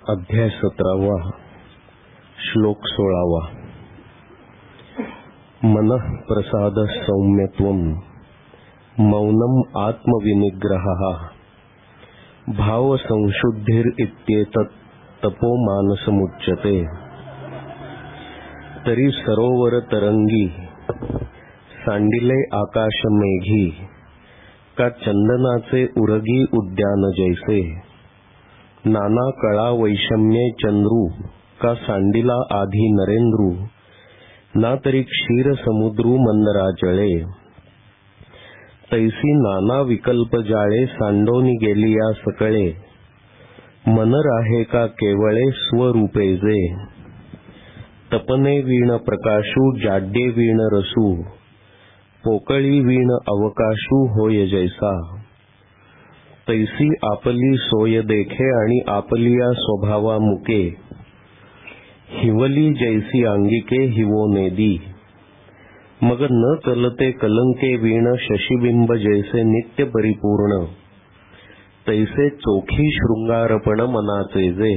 अध्याय 17 श्लोक 16 मनः प्रसाद सौम्यत्वं मौनम आत्मविनिग्रहः भाव संशुद्धिरित्येतत् तपो मानसमुच्यते। तरी सरोवर तरंगी सांडिले आकाश मेघी का चंदनाचे उरगी उद्यान जैसे नाना कळा वैषम्ये चंद्रू का सांडिला आधी नरेंद्रू ना तरी क्षीर समुद्रू मंदराचळे तैसी नाना विकल्प जाळे सांडोनी गेली या सकळे मन राहे का केवळे स्वरूपे जे तपने वीण प्रकाशू जाड्ये वीण रसू पोकळी वीण अवकाशू होय जैसा तैसी आपली सोय देखे आणि आपलिया स्वभावा मुके हिवली जैसी अंगिके हिवो नेदी मग न चलते कलंके वीण शशिबिंब जैसे नित्य परिपूर्ण तैसे चोखी शृंगारपण मनाचे जे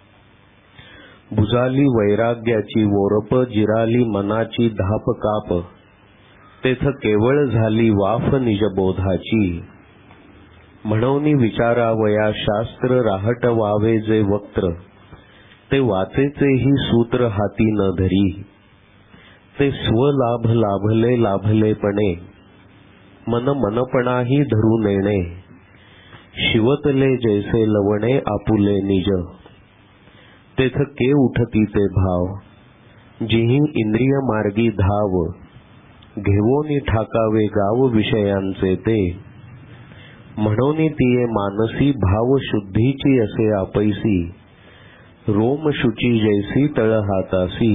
भुजाली वैराग्याची वोरप जिराली मनाची धाप काप तेथ केवळ झाली वाफ निजबोधाची म्हणून विचारावया शास्त्र राहट वावे जे वक्त्र ते वाचेचेही सूत्र हाती न धरी ते स्वलाभ लाभले लाभलेपणे मन मनपणाही धरू नेणे शिवतले जैसे लवणे आपुले निज तेथ के उठती ते भाव जिही इंद्रिय मार्गी धाव घेवोनी ठाकावे गाव विषयांचे ते म्हणून तिये मानसी भाव शुद्धीची असे आपैसी रोम शुची जैसी तळ हातासी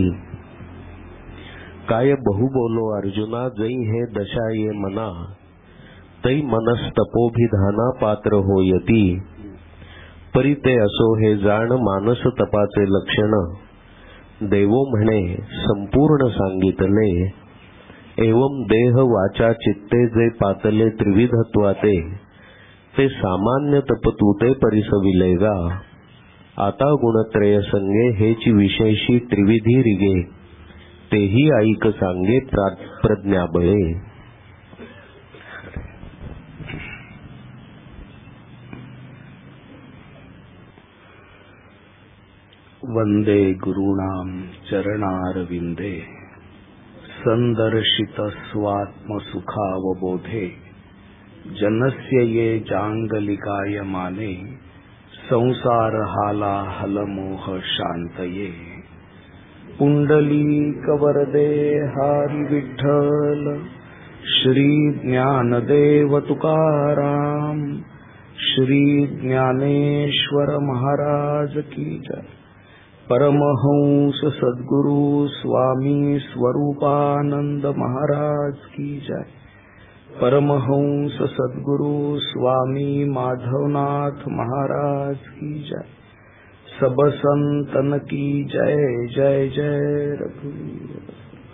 काय बहु बोलो अर्जुना जै हे दशा ये मना तै मनस्तपोभिधाना पात्र होयती परी ते असो हे जाण मानस तपाचे लक्षण देवो म्हणे संपूर्ण सांगितले एवं देह वाचा चित्ते जे पातले त्रिविधत्वाते ते सामान्य तपतूते परिसविलेगा आता गुणत्रय संगे हेची विशेषी त्रिविधी रिगे तेही ऐक सांगे प्रज्ञाबळे। वंदे गुरूणां चरणारविंदे संदर्शित स्वात्मसुखावबोधे जनस्य ये जांगलिकाय माने संसार हाला हलमोह शांतये पुंडलीक वरदे हरी विठ्ठल श्री ज्ञानदेव तुकाराम श्री ज्ञानेश्वर महाराज की जय। परमहंस सद्गुरु स्वामी स्वरूपानंद महाराज की जय। परमहंस सद्गुरु स्वामी माधवनाथ महाराज की जय। सब संतन की जय जय जय रघुवीर।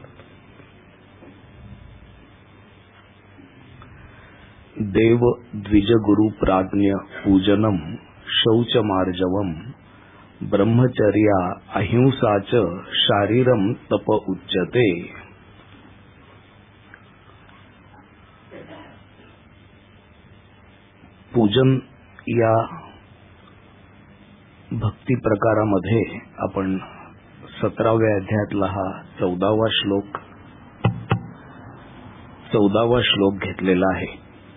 देव द्विज गुरु प्राज्ञ पूजनम शौचमार्जवम ब्रह्मचर्या अहिंसाच शारीरम तप उच्यते। पूजन या भक्ती प्रकारामध्ये आपण 17व्या अध्यायातला हा 14वा श्लोक घेतलेला आहे।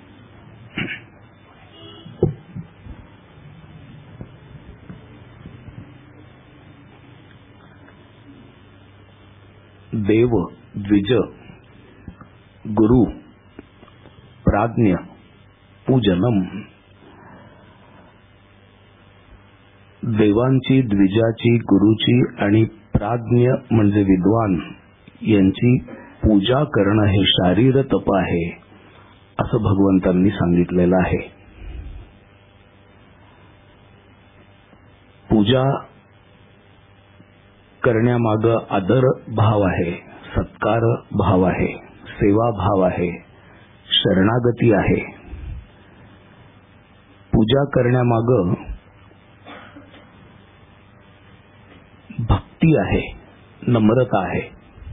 देव द्विज गुरु प्राज्ञ पूजनम देवांची द्विजाची गुरुची आणि प्राज्ञ म्हणजे विद्वान यांची पूजा करणं हे शारीर तप आहे असं भगवंतांनी सांगितलेलं आहे। पूजा करण्यामागे आदर भाव आहे, सत्कार भाव आहे, सेवा भाव आहे, शरणागती आहे। पूजा करण्यामागे भक्ती आहे, नम्रता आहे.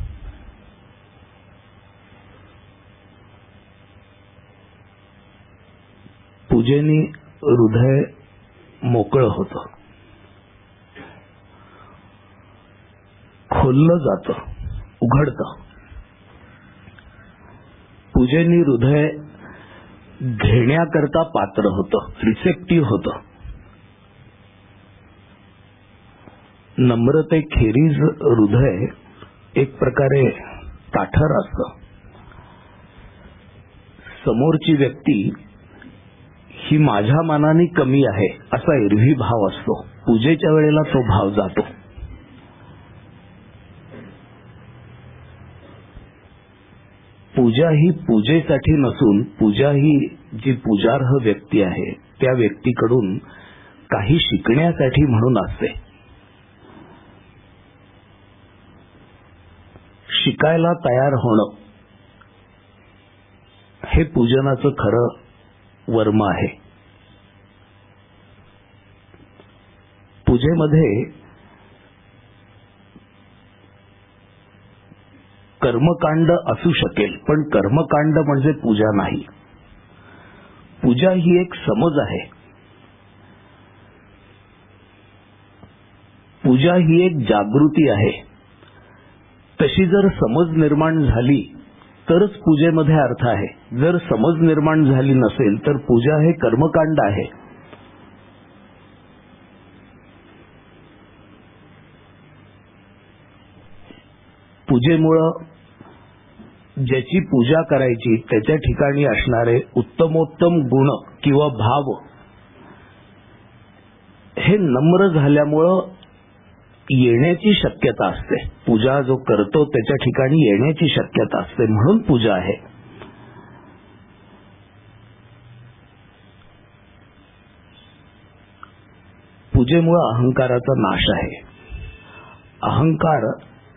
पूजेने हृदय मोकळं होतं, खोललं जातं, उघडतं. पूजेने हृदय घेण्याकरता पात्र होतं, रिसेप्टिव्ह होतं. नम्रतेखेरीज हृदय एक प्रकारे ताठर असतं. समोरची व्यक्ती ही माझ्या मानाने कमी आहे असा एरवी भाव असतो. पूजेच्या वेळेला तो भाव जातो. पूजा ही पूजेसाठी नसून पूजा ही जी पूजार्ह व्यक्ती आहे त्या व्यक्तीकडून काही शिकण्यासाठी म्हणून असते. शिकायला तयार होणं हे पूजनाचं खरं वर्म आहे. पूजेमध्ये कर्मकांड असू शकेल, पण कर्मकांड म्हणजे पूजा नाही. पूजा ही एक समज आहे. पूजा ही एक जागृती आहे. तशी जर समज निर्माण झाली तरच पूजेमध्ये अर्थ आहे. जर समज निर्माण झाली नसेल तर पूजा हे कर्मकांड आहे. पूजेमुळं ज्याची पूजा करायची त्याच्या ठिकाणी असणारे उत्तमोत्तम गुण किंवा भाव हे नम्र झाल्यामुळं येण्याची शक्यता असते. पूजा जो करतो त्याच्या ठिकाणी येण्याची शक्यता असते, म्हणून पूजा आहे. पूजेमुळे अहंकाराचा नाश आहे. अहंकार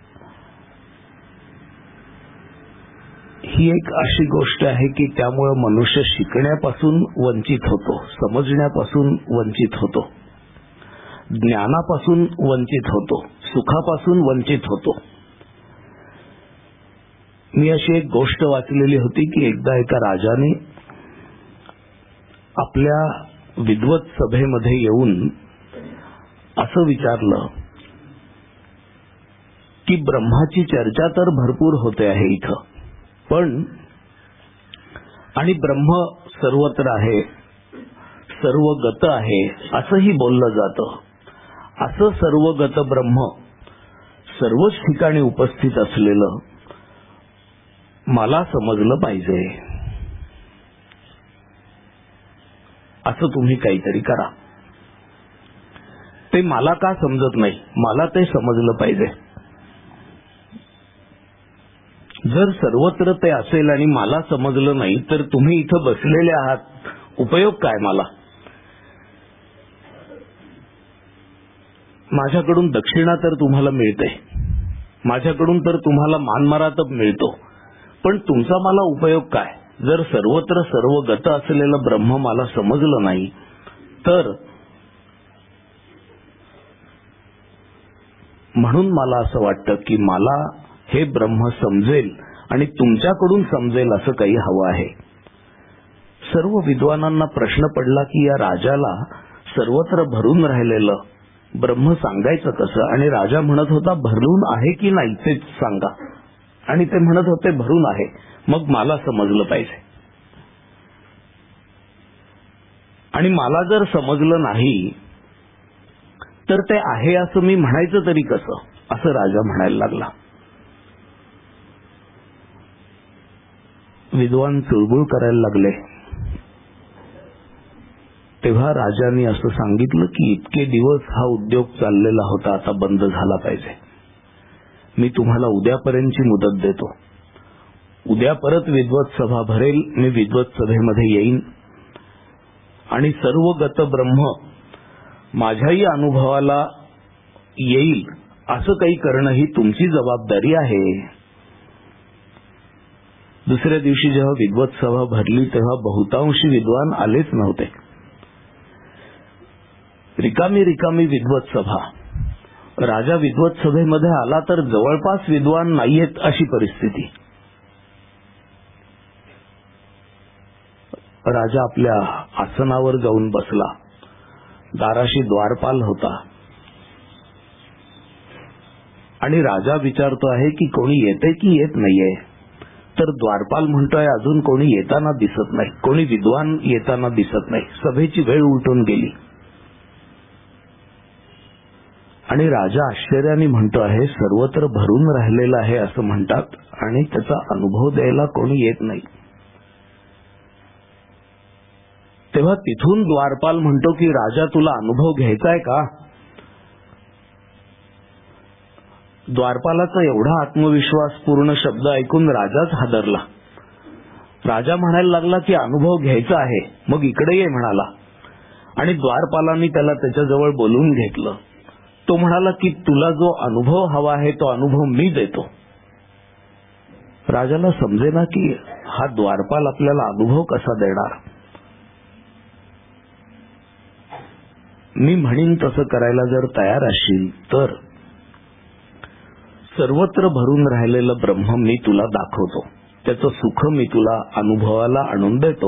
ही एक अशी गोष्ट आहे की त्यामुळे मनुष्य शिकण्यापासून वंचित होतो, समजण्यापासून वंचित होतो, ज्ञानापासून वंचित होतो, सुखापासून वंचित होतो. मी अशी एक गोष्ट वाचलेली होती की एकदा एका राजाने आपल्या विद्वत सभेमध्ये येऊन असं विचारलं की ब्रह्माची चर्चा तर भरपूर होते आहे इथं, पण आणि ब्रह्म सर्वत्र आहे, सर्वगत आहे असंही बोललं जातं. असं सर्वगत ब्रह्म सर्वच ठिकाणी उपस्थित असलेलं मला समजलं पाहिजे. असं तुम्ही काहीतरी करा. ते मला का समजत नाही, मला ते समजलं पाहिजे. जर सर्वत्र ते असेल आणि मला समजलं नाही तर तुम्ही इथं बसलेले आहात, उपयोग काय मला? माझ्याकडून दक्षिणा तर तुम्हाला मिळते, माझ्याकडून तर तुम्हाला मानमरातब मिळतो, पण तुमचा मला उपयोग काय? जर सर्वत्र सर्वगत असलेलं ब्रह्म मला समजलं नाही तर म्हणून मला असं वाटतं की मला हे ब्रह्म समजेल आणि तुमच्याकडून समजेल असं काही हवं आहे. सर्व विद्वानांना प्रश्न पडला की या राजाला सर्वत्र भरून राहिलेलं ब्रह्म सांगायचं कसं? आणि राजा म्हणत होता भरून आहे की नाही तेच सांगा, आणि ते म्हणत होते भरून आहे. मग मला समजलं पाहिजे, आणि मला जर समजलं नाही तर ते आहे असं मी म्हणायचं तरी कसं, असं राजा म्हणायला लागला. विद्वान चुळबुळ करायला लागले. तेव्हा राजाने असं सांगितलं की इतके दिवस हा उद्योग चाललेला होता, आता बंद झाला पाहिजे. मी तुम्हाला उद्यापर्यंतची मुदत देतो. उद्या परत विद्वत सभा भरेल, मी विद्वत सभेमध्ये येईन आणि सर्वगत ब्रह्म माझ्याही अनुभवाला येईल असं काही करणं ही तुमची जबाबदारी आहे. दुसऱ्या दिवशी जेव्हा विद्वत सभा भरली तेव्हा बहुतांशी विद्वान आलेच नव्हते. रिकामी रिकामी विद्वत सभा. राजा विद्वत सभेमध्ये आला तर जवळपास विद्वान नाहीयेत अशी परिस्थिती. राजा आपल्या आसनावर जाऊन बसला. दाराशी द्वारपाल होता आणि राजा विचारतो आहे की कोणी येते की येत नाहीये. तर द्वारपाल म्हणतोय अजून कोणी येताना दिसत नाही, कोणी विद्वान येताना दिसत नाही. सभेची वेळ उलटून गेली आणि राजा आश्चर्याने म्हणतो आहे सर्वत्र भरून राहिलेलं आहे असं म्हणतात आणि त्याचा अनुभव द्यायला कोणी येत नाही. तेव्हा तिथून द्वारपाल म्हणतो की राजा तुला अनुभव घ्यायचाय का? द्वारपालाचा एवढा आत्मविश्वास पूर्ण शब्द ऐकून राजाच हादरला. राजा म्हणायला लागला की अनुभव घ्यायचा आहे मग इकडे ये म्हणाला आणि द्वारपालांनी त्याला त्याच्याजवळ बोलवून घेतलं. तो म्हणाला की तुला जो अनुभव हवा आहे तो अनुभव मी देतो. राजाला समजेना की हा द्वारपाल आपल्याला अनुभव कसा देणार. मी म्हणीन तसं करायला जर तयार असशील तर सर्वत्र भरून राहिलेलं ब्रह्म मी तुला दाखवतो, त्याचं सुख मी तुला अनुभवाला आणून देतो.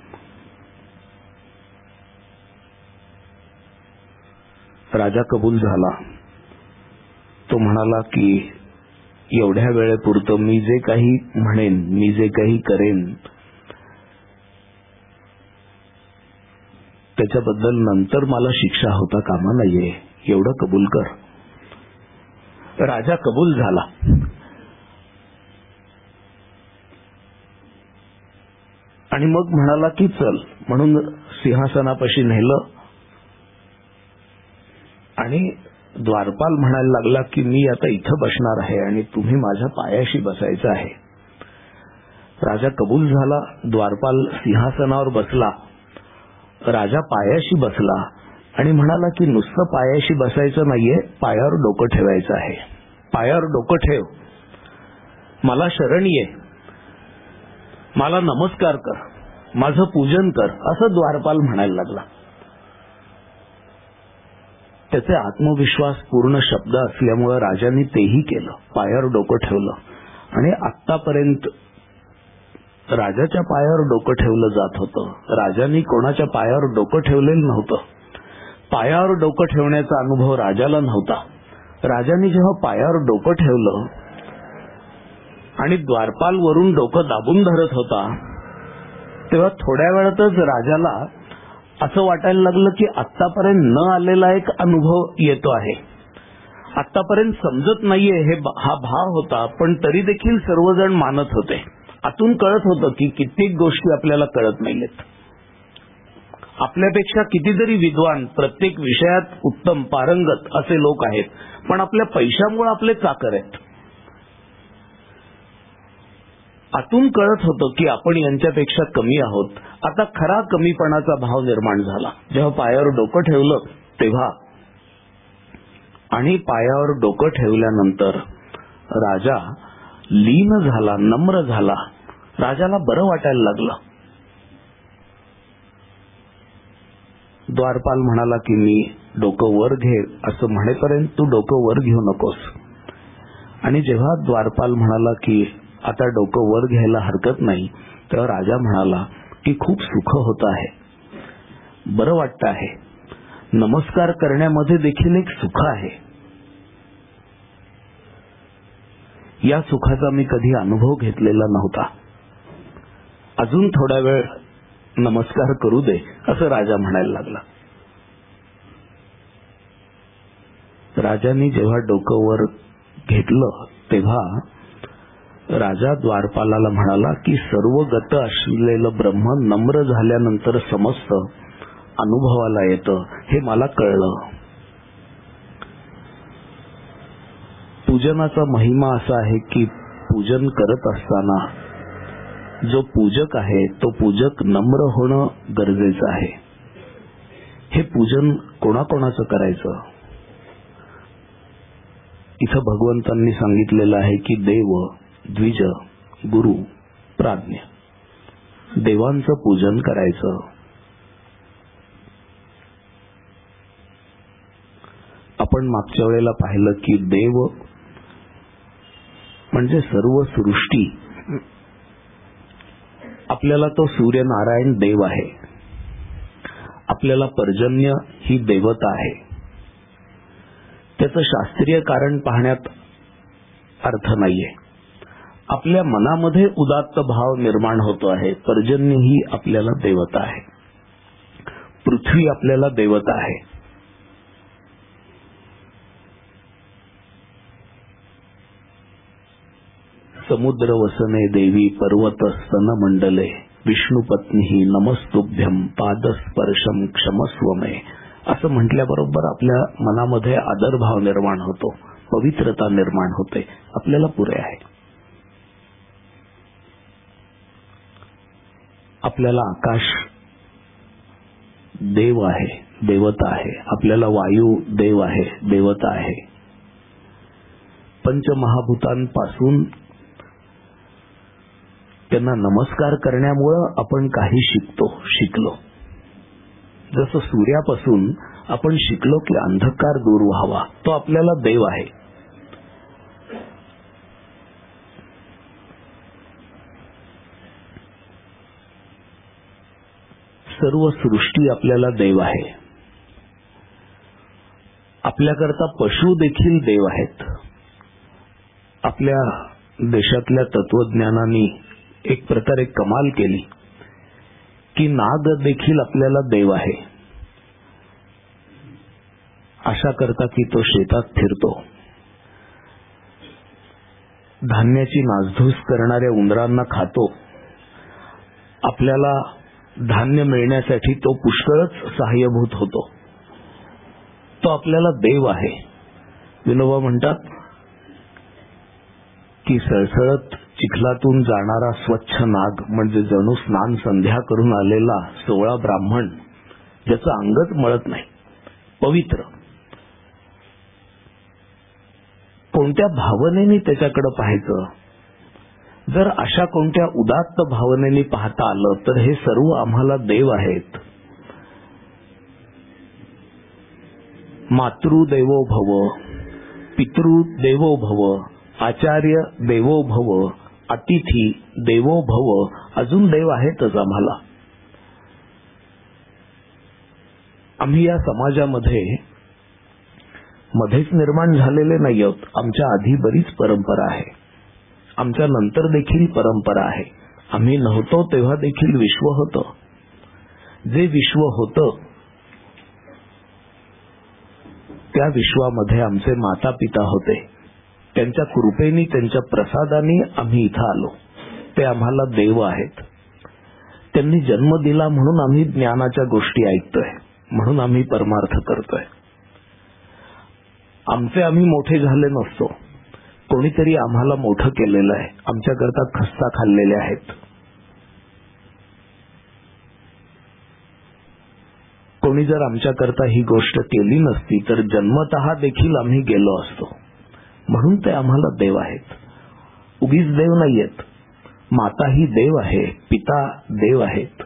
राजा कबूल झाला. तो म्हणाला की एवढ्या वेळेपुरतं मी जे काही म्हणेन, मी जे काही करेन त्याच्याबद्दल नंतर मला शिक्षा होता कामा नाहीये, एवढं कबूल कर. राजा कबूल झाला. आणि मग म्हणाला की चल म्हणून सिंहासनापाशी नेलं आणि द्वारपाल म्हणायला लागला की मी आता इथं बसणार आहे आणि तुम्ही माझ्या पायाशी बसायचं आहे. राजा कबूल झाला. द्वारपाल सिंहासनावर बसला. राजा पायाशी बसला आणि म्हणाला की नुसतं पायाशी बसायचं नाहीये, पायावर डोकं ठेवायचं आहे. पायावर डोकं ठेव, मला शरण ये, मला नमस्कार कर, माझं पूजन कर असं द्वारपाल म्हणायला लागला. त्याचे आत्मविश्वास पूर्ण शब्द असल्यामुळे राजाने तेही केलं. पायावर डोकं ठेवलं आणि आतापर्यंत राजाच्या पायावर डोकं ठेवलं जात होतं. राजांनी कोणाच्या पायावर डोकं ठेवलेलं नव्हतं. पायावर डोकं ठेवण्याचा अनुभव राजाला नव्हता. राजाने जेव्हा पायावर डोकं ठेवलं आणि द्वारपाल वरून डोकं दाबून धरत होता तेव्हा थोड्या वेळातच राजाला असं वाटायला लागलं की आतापर्यंत न आलेला एक अनुभव येतो आहे. आतापर्यंत समजत नाहीये हा भाव होता, पण तरी देखील सर्वजण मानत होते. आतून कळत होतं की कित्येक गोष्टी आपल्याला कळत नाहीयेत. आपल्यापेक्षा कितीतरी विद्वान, प्रत्येक विषयात उत्तम पारंगत असे लोक आहेत, पण आपल्या पैशामुळे आपले चाकर आहेत. आतून कळत होतं की आपण यांच्यापेक्षा कमी आहोत. आता खरा कमीपणाचा भाव निर्माण झाला जेव्हा पायावर डोकं ठेवलं तेव्हा. आणि पायावर डोकं ठेवल्यानंतर राजा लीन झाला, नम्र झाला. राजाला बरं वाटायला लागलं. द्वारपाल म्हणाला की मी डोकं वर घे असं म्हणेपर्यंत तू डोकं वर घेऊ नकोस. आणि जेव्हा द्वारपाल म्हणाला की आता डोकं वर घ्यायला हरकत नाही तेव्हा राजा म्हणाला की खूप सुख होत आहे, बरं वाटतं आहे, नमस्कार करण्यामध्ये देखील एक सुख आहे. या सुखाचा मी कधी अनुभव घेतलेला नव्हता. अजून थोडा वेळ नमस्कार करू दे असं राजा म्हणायला लागला. राजांनी जेव्हा डोकं वर घेतलं तेव्हा राजा द्वारपालाला म्हणाला की सर्व गत असलेलं ब्रह्म नम्र झाल्यानंतर समजतं, अनुभवाला येतं, हे मला कळलं. पूजनाचा महिमा असा आहे की पूजन करत असताना जो पूजक आहे तो पूजक नम्र होणं गरजेचं आहे. हे पूजन कोणाकोणाचं करायचं? इथं भगवंतांनी सांगितलेलं आहे की देव, द्विज, गुरु, प्राज्ञ, देवांचं पूजन करायचं. आपण आपण मागच्या वेळेला पाहिलं की देव म्हणजे सर्व सृष्टी. आपल्याला तो सूर्यनारायण देव आहे. आपल्याला पर्जन्य ही देवता आहे. त्याचं शास्त्रीय कारण पाहण्यात अर्थ नाहीये. आपल्या मनामध्ये उदात्त भाव निर्माण होतो आहे. पर्जन्य ही आपल्याला देवता आहे. पृथ्वी आपल्याला देवता आहे. समुद्र वसने देवी पर्वत स्तन मंडले विष्णुपत्नी नमस्तुभ्यम पादस्पर्शम क्षमस्व मे असं म्हटल्याबरोबर आपल्या मनामध्ये आदरभाव निर्माण होतो, पवित्रता निर्माण होते. आपल्याला पुरे आहे. आपल्याला आकाश देव आहे, देवता आहे. आपल्याला वायू देव आहे, देवता आहे. पंचमहाभूतांपासून त्यांना नमस्कार करण्यामुळं आपण काही शिकलो. जसं सूर्यापासून आपण शिकलो की अंधकार दूर व्हावा, तो आपल्याला देव आहे. सर्व सृष्टी आपल्याला देव आहे. आपल्याकरता पशु देखील देव आहेत. आपल्या देशातल्या तत्वज्ञानांनी एक प्रकारे कमाल केली की नाग देखील आपल्याला देव आहे. आशा करता की तो शेतात फिरतो. धान्याची नासधूस करणाऱ्या उंदरांना खातो. आपल्याला धान्य मिळण्यासाठी तो पुष्कळच सहाय्यभूत होतो. तो आपल्याला देव आहे. विनोबा म्हणतात की सळसळत चिखलातून जाणारा स्वच्छ नाग म्हणजे जणू स्नान संध्या करून आलेला 16 ब्राह्मण, ज्याचं अंगच मळत नाही, पवित्र. कोणत्या भावनेने त्याच्याकडे पाहायचं? जर अशा कोणत्या उदात्त भावनेने पाहता आलं तर हे सर्व आम्हाला देव आहेत. मातृदेवो भव, पितृदेवो भव, आचार्य देवो भव, अतिथी देवो भव, अजून देव आहेतच आम्हाला. आम्ही या समाजामध्ये मध्येच निर्माण झालेले नाही आहोत. आमच्या आधी बरीच परंपरा आहे. आमच्या नंतर देखील परंपरा आहे. आम्ही नव्हतो तेव्हा देखील विश्व होतं. जे विश्व होतं त्या विश्वामध्ये आमचे माता पिता होते. त्यांच्या कृपेने, त्यांच्या प्रसादाने आम्ही इथं आलो. ते आम्हाला देव आहेत. त्यांनी जन्म दिला म्हणून आम्ही ज्ञानाच्या गोष्टी ऐकतोय, म्हणून आम्ही परमार्थ करतोय. आमचे आम्ही मोठे झाले नसतो. कोणीतरी आम्हाला मोठं केलेलं आहे. आमच्याकरता खस्ता खाल्लेले आहेत. कोणी जर आमच्याकरता ही गोष्ट केली नसती तर जन्मतः देखील आम्ही गेलो असतो. म्हणून ते आम्हाला देव आहेत. उगीच देव नाहीयेत. माता ही देव आहे, पिता देव आहेत.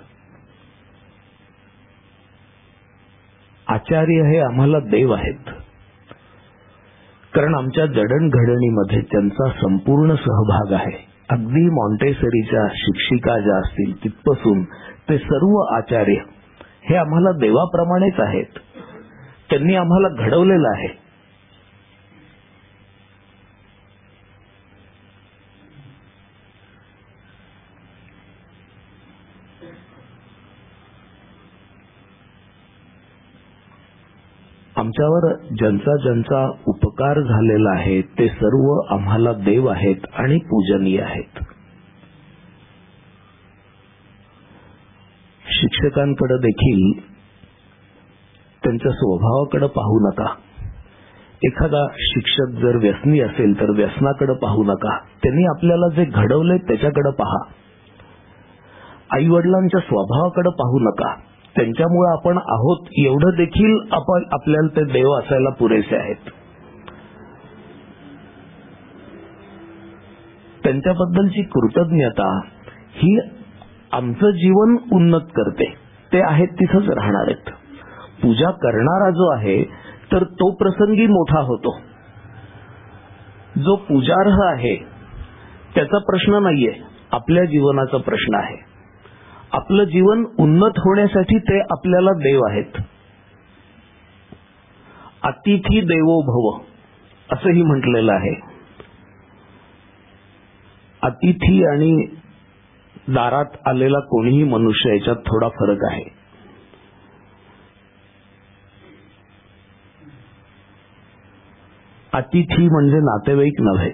आचार्य हे आम्हाला देव आहेत. कारण आमच्या जडणघडणीमध्ये त्यांचा संपूर्ण सहभाग आहे. अगदी मॉन्टेसरीच्या शिक्षिका ज्या असतील तिथपासून ते सर्व आचार्य हे आम्हाला देवाप्रमाणेच आहेत. त्यांनी आम्हाला घडवलेलं आहे. आमच्यावर ज्यांचा ज्यांचा उपकार झालेला आहे ते सर्व आम्हाला देव आहेत आणि पूजनीय आहेत. शिक्षकांकडे देखील त्यांच्या स्वभावाकडे पाहू नका. एखादा शिक्षक जर व्यसनी असेल तर व्यसनाकडे पाहू नका. त्यांनी आपल्याला जे घडवले त्याच्याकडे पहा. आई वडिलांच्या स्वभावाकडे पाहू नका. त्यांच्यामुळे आपण आहोत एवढं देखील आपण आपल्याला ते देव असायला पुरेसे आहेत. त्यांच्याबद्दलची कृतज्ञता ही आमचं जीवन उन्नत करते. ते आहेत तिथंच राहणार आहेत. पूजा करणारा जो आहे तर तो प्रसंगी मोठा होतो. जो पूजार्ह आहे त्याचा प्रश्न नाहीये, आपल्या जीवनाचा प्रश्न आहे. आपलं जीवन उन्नत होण्यासाठी ते आपल्याला देव आहेत. अतिथी देवो भव असंही म्हटलेलं आहे. अतिथी आणि दारात आलेला कोणीही मनुष्य याच्यात थोडा फरक आहे. अतिथी म्हणजे नातेवाईक नव्हे.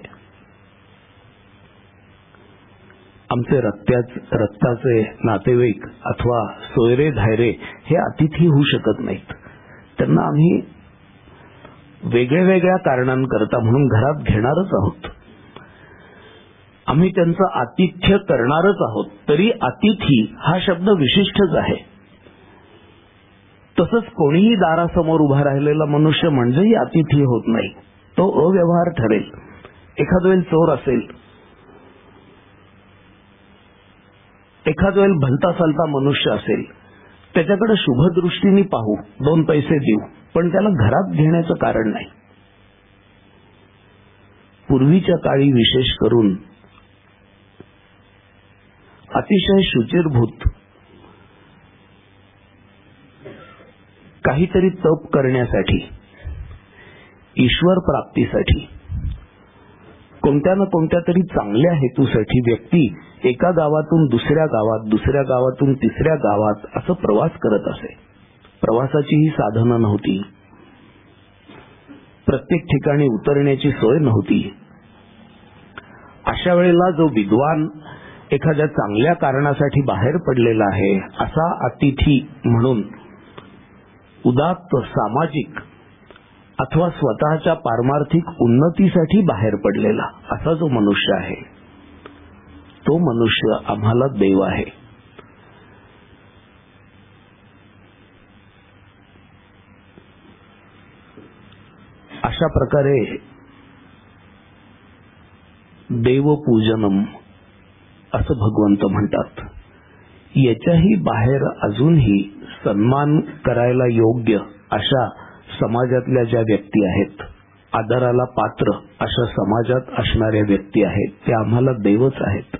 आमचे रक्ताचे नातेवाईक अथवा सोयरे धायरे हे अतिथी होऊ शकत नाहीत. त्यांना आम्ही वेगळ्या वेगळ्या कारणांकरता म्हणून घरात घेणारच आहोत. आम्ही त्यांचं आतिथ्य करणारच आहोत. तरी अतिथी हा शब्द विशिष्टच आहे. तसंच कोणीही दारासमोर उभा राहिलेला मनुष्य म्हणजेही अतिथी होत नाही. तो अव्यवहार ठरेल. एखाद वेळेस चोर असेल, एखाद वेळेस भलता सलता मनुष्य असेल, त्याच्याकडे शुभदृष्टीने पाहू, 2 पैसे देऊ, पण त्याला घरात घेण्याचं कारण नाही. पूर्वीच्या काळी विशेष करून अतिशय शुचिरभूत काहीतरी तप करण्यासाठी, ईश्वर प्राप्तीसाठी, कोणत्या ना कोणत्या तरी चांगल्या हेतूसाठी व्यक्ती एका गावातून दुसऱ्या गावात, दुसऱ्या गावातून तिसऱ्या गावात असं प्रवास करत असे. प्रवासाची ही साधनं नव्हती. प्रत्येक ठिकाणी उतरण्याची सोय नव्हती. अशा वेळेला जो विद्वान एखाद्या चांगल्या कारणासाठी बाहेर पडलेला आहे, असा अतिथी म्हणून उदात्त, सामाजिक अथवा स्वतःच्या पारमार्थिक उन्नतीसाठी बाहेर पडलेला असा जो मनुष्य आहे, तो मनुष्य आम्हाला देव आहे. अशा प्रकारे देवपूजनम असं भगवंत म्हणतात. याच्याही बाहेर अजूनही सन्मान करायला योग्य अशा समाजातल्या ज्या व्यक्ती आहेत, आदराला पात्र अशा समाजात असणाऱ्या व्यक्ती आहेत, त्या आम्हाला देवच आहेत.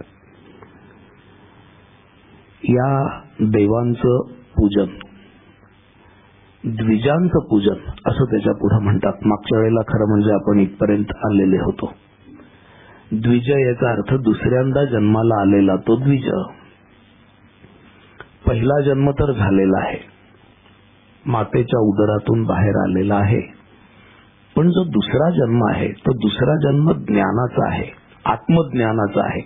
या देवांचं पूजन, द्विजांचं पूजन असं त्याच्या पुढे म्हणतात. मागच्या वेळेला खरं म्हणजे आपण इथपर्यंत आलेले होतो. द्विज याचा अर्थ दुसऱ्यांदा जन्माला आलेला तो द्विज. पहिला जन्म तर झालेला आहे, मातेच्या उदरातून बाहेर आलेला आहे. पण जो दुसरा जन्म आहे तो दुसरा जन्म ज्ञानाचा आहे, आत्मज्ञानाचा आहे.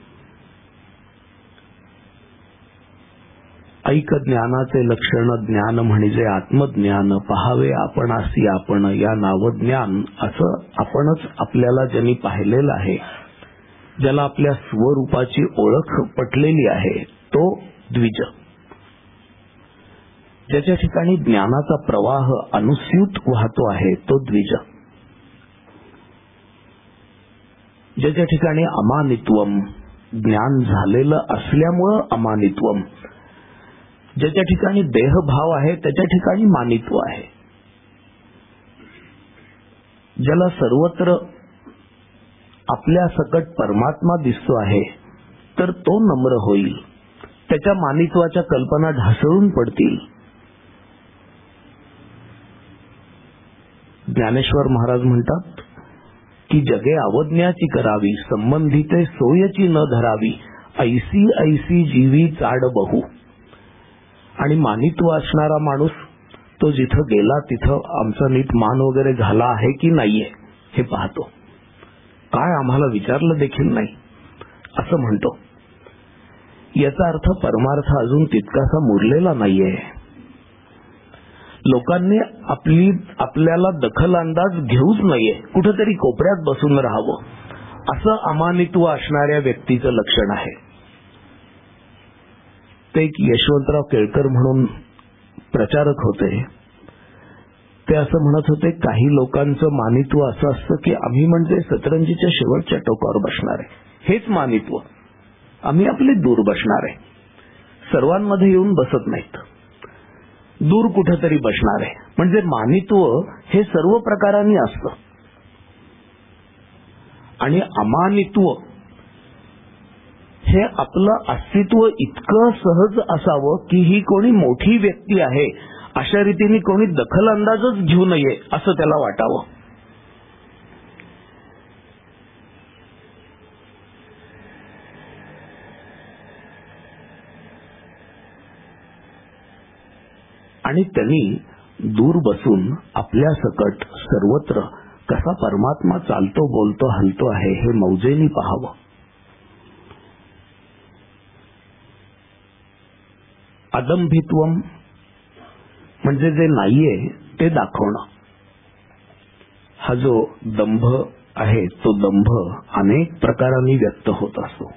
ऐक ज्ञानाचे लक्षण ज्ञान म्हणजे आत्मज्ञान. पहावे आपणासी आपण या नाव ज्ञान. असं आपणच आपल्याला ज्यांनी पाहिलेलं आहे, ज्याला आपल्या स्वरूपाची ओळख पटलेली आहे, तो द्विज. ज्याच्या ठिकाणी ज्ञानाचा प्रवाह अनुस्यूत वाहतो आहे तो द्विज. ज्याच्या ठिकाणी अमानित्वम, ज्ञान झालेलं असल्यामुळं अमानित्वम. ज्याच्या ठिकाणी देहभाव आहे त्याच्या ठिकाणी मानित्व आहे. ज्याला सर्वत्र आपल्या सकट परमात्मा दिसतो आहे तर तो नम्र होईल. त्याच्या मानित्वाच्या कल्पना ढासळून पडतील. ज्ञानेश्वर महाराज म्हणतात की जगे अवज्ञाची करावी, संबंधिते सोयची न धरावी, ऐसी ऐसी जीवी चाड बहु. आणि मानित्व असणारा माणूस तो जिथं गेला तिथं आमचा नीट मान वगैरे झाला आहे की नाहीये हे पाहतो. काय आम्हाला विचारलं देखील नाही असं म्हणतो. याचा अर्थ परमार्थ अजून तितकासा मुरलेला नाहीये. लोकांनी आपल्याला दखल अंदाज घेऊच नाहीये, कुठेतरी कोपऱ्यात बसून राहावं असं अमानित्व असणाऱ्या व्यक्तीचं लक्षण आहे. ते एक यशवंतराव केळकर म्हणून प्रचारक होते. ते असं म्हणत होते, काही लोकांचं मानित्व असं असतं की आम्ही म्हणजे सतरंजीच्या शेवटच्या टोकावर बसणार आहे, हेच मानित्व. आम्ही आपले दूर बसणार आहे, सर्वांमध्ये येऊन बसत नाहीत. दूर कुठेतरी बसणार आहे. म्हणजे मानित्व हे सर्व प्रकारांनी असतं आणि अमानित्व हे आपलं अस्तित्व इतकं सहज असावं की ही कोणी मोठी व्यक्ती आहे अशा रीतीने कोणी दखल अंदाजच घेऊ नये असं त्याला वाटावं. आणि त्यांनी दूर बसून आपल्या सकट सर्वत्र कसा परमात्मा चालतो, बोलतो, हलतो आहे हे मौजेनी पाहावं. अदंभित्वम म्हणजे जे नाहीये ते दाखवणं. हा जो दंभ आहे तो दंभ अनेक प्रकारांनी व्यक्त होत असतो.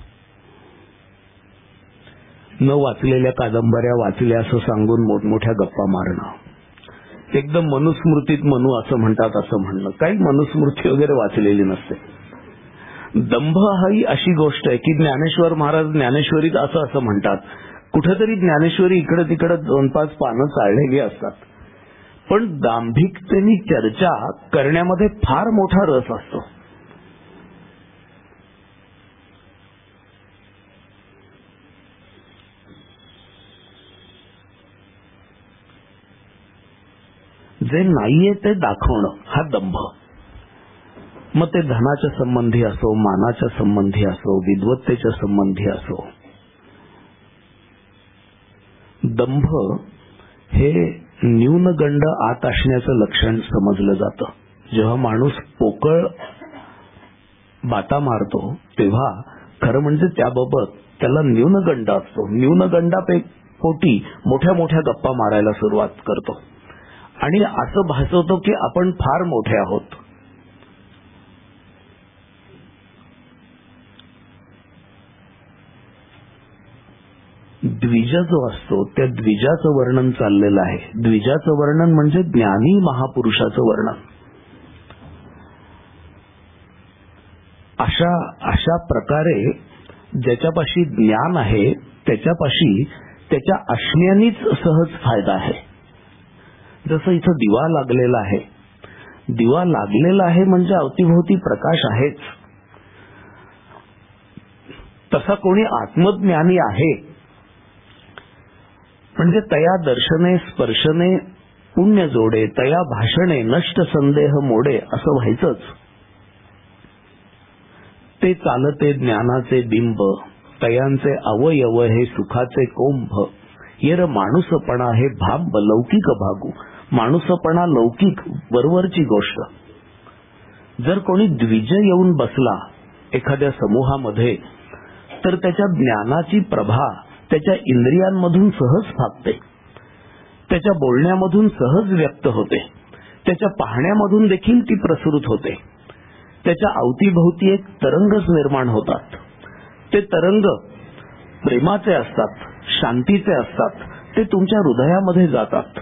न वाचलेल्या कादंबऱ्या वाचल्या असं सांगून मोठमोठ्या गप्पा मारणं, एकदम मनुस्मृतीत म्हणू असं म्हणतात असं म्हणणं, काही मनुस्मृती वगैरे वाचलेली नसते. दंभ ही अशी गोष्ट आहे की ज्ञानेश्वर महाराज ज्ञानेश्वरीत असं म्हणतात, कुठेतरी ज्ञानेश्वरी इकडे तिकडे 2-5 पानं चाललेली असतात, पण दांभिकतेने चर्चा करण्यामध्ये फार मोठा रस असतो. जे नाहीये ते दाखवणं हा दंभ. मग ते धनाच्या संबंधी असो, मानाच्या संबंधी असो, विद्वत्तेच्या संबंधी असो. दंभ हे न्यूनगंड आत असण्याचं लक्षण समजलं जातं. जेव्हा माणूस पोकळ बाता मारतो तेव्हा खरं म्हणजे त्याबाबत त्याला न्यूनगंड असतो. न्यूनगंडापोटी मोठ्या मोठ्या गप्पा मारायला सुरुवात करतो आणि असं भासवतो की आपण फार मोठे आहोत. द्विज जो असतो त्या द्विजाचं वर्णन चाललेलं आहे. द्विजाचं वर्णन म्हणजे ज्ञानी महापुरुषाचं वर्णन. अशा प्रकारे ज्याच्यापाशी ज्ञान आहे त्याच्यापाशी त्याच्या असण्यानीच सहज फायदा आहे. जसं इथं दिवा लागलेला आहे, दिवा लागलेला आहे म्हणजे अवतीभोवती प्रकाश आहेच. तसा कोणी आत्मज्ञानी आहे म्हणजे तया दर्शने स्पर्शने पुण्य जोडे, तया भाषणे नष्ट संदेह मोडे असं व्हायचंच. ते चालते ज्ञानाचे बिंब, तयांचे अवयव हे सुखाचे कोंभ. येर माणूसपणा हे भांब लौकिक भागू. माणूसपणा लौकिक वरवरची गोष्ट. जर कोणी द्विज येऊन बसला एखाद्या समूहामध्ये तर त्याच्या ज्ञानाची प्रभा त्याच्या इंद्रियांमधून सहज फाकते, त्याच्या बोलण्यामधून सहज व्यक्त होते, त्याच्या पाहण्यामधून देखील ती प्रसृत होते. त्याच्या अवतीभोवती एक तरंगच निर्माण होतात. ते तरंग प्रेमाचे असतात, शांतीचे असतात, ते तुमच्या हृदयामध्ये जातात.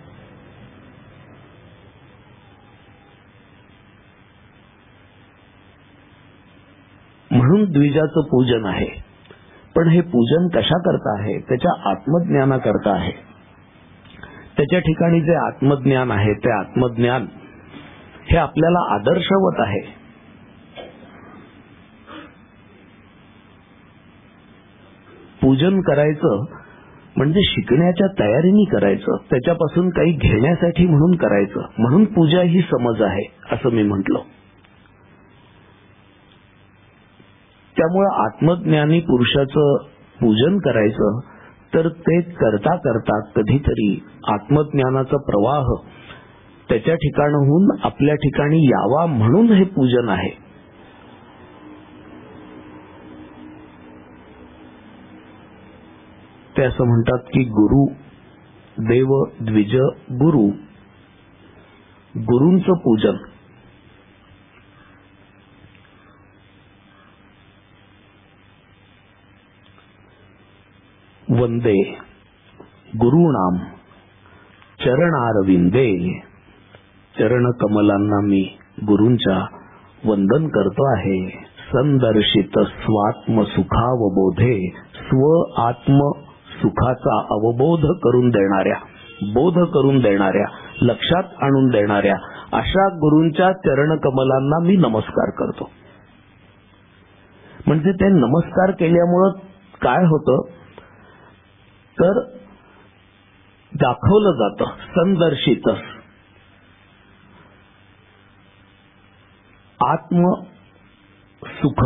म्हणून द्विजाचं पूजन आहे. पण हे पूजन कशा करता आहे? त्याच्या आत्मज्ञाना करता आहे. त्याच्या ठिकाणी जे आत्मज्ञान आहे ते आत्मज्ञान हे आपल्याला आदर्शवत आहे. पूजन करायचं म्हणजे शिकण्याच्या तयारीने करायचं, त्याच्यापासून काही घेण्यासाठी म्हणून करायचं. म्हणून पूजा ही समज आहे असं मी म्हटलं. त्यामुळे आत्मज्ञानी पुरुषाचं पूजन करायचं तर ते करता करता कधीतरी आत्मज्ञानाचा प्रवाह त्याच्या ठिकाणाहून आपल्या ठिकाणी यावा म्हणून हे पूजन आहे. ते असं म्हणतात की गुरु देव द्विज गुरु. गुरूंचं पूजन वंदे गुरुणाम चरणारविंदे. चरण कमलांना मी गुरूंच्या वंदन करतो आहे. संदर्शित स्वात्म सुखावबोधे. स्व आत्म सुखाचा अवबोध करून देणाऱ्या बोध करून देणाऱ्या, लक्षात आणून देणाऱ्या अशा गुरूंच्या चरणकमलांना मी नमस्कार करतो. म्हणजे ते नमस्कार केल्यामुळं काय होतं तर दाखवलं जातं, संदर्शित आत्मसुख,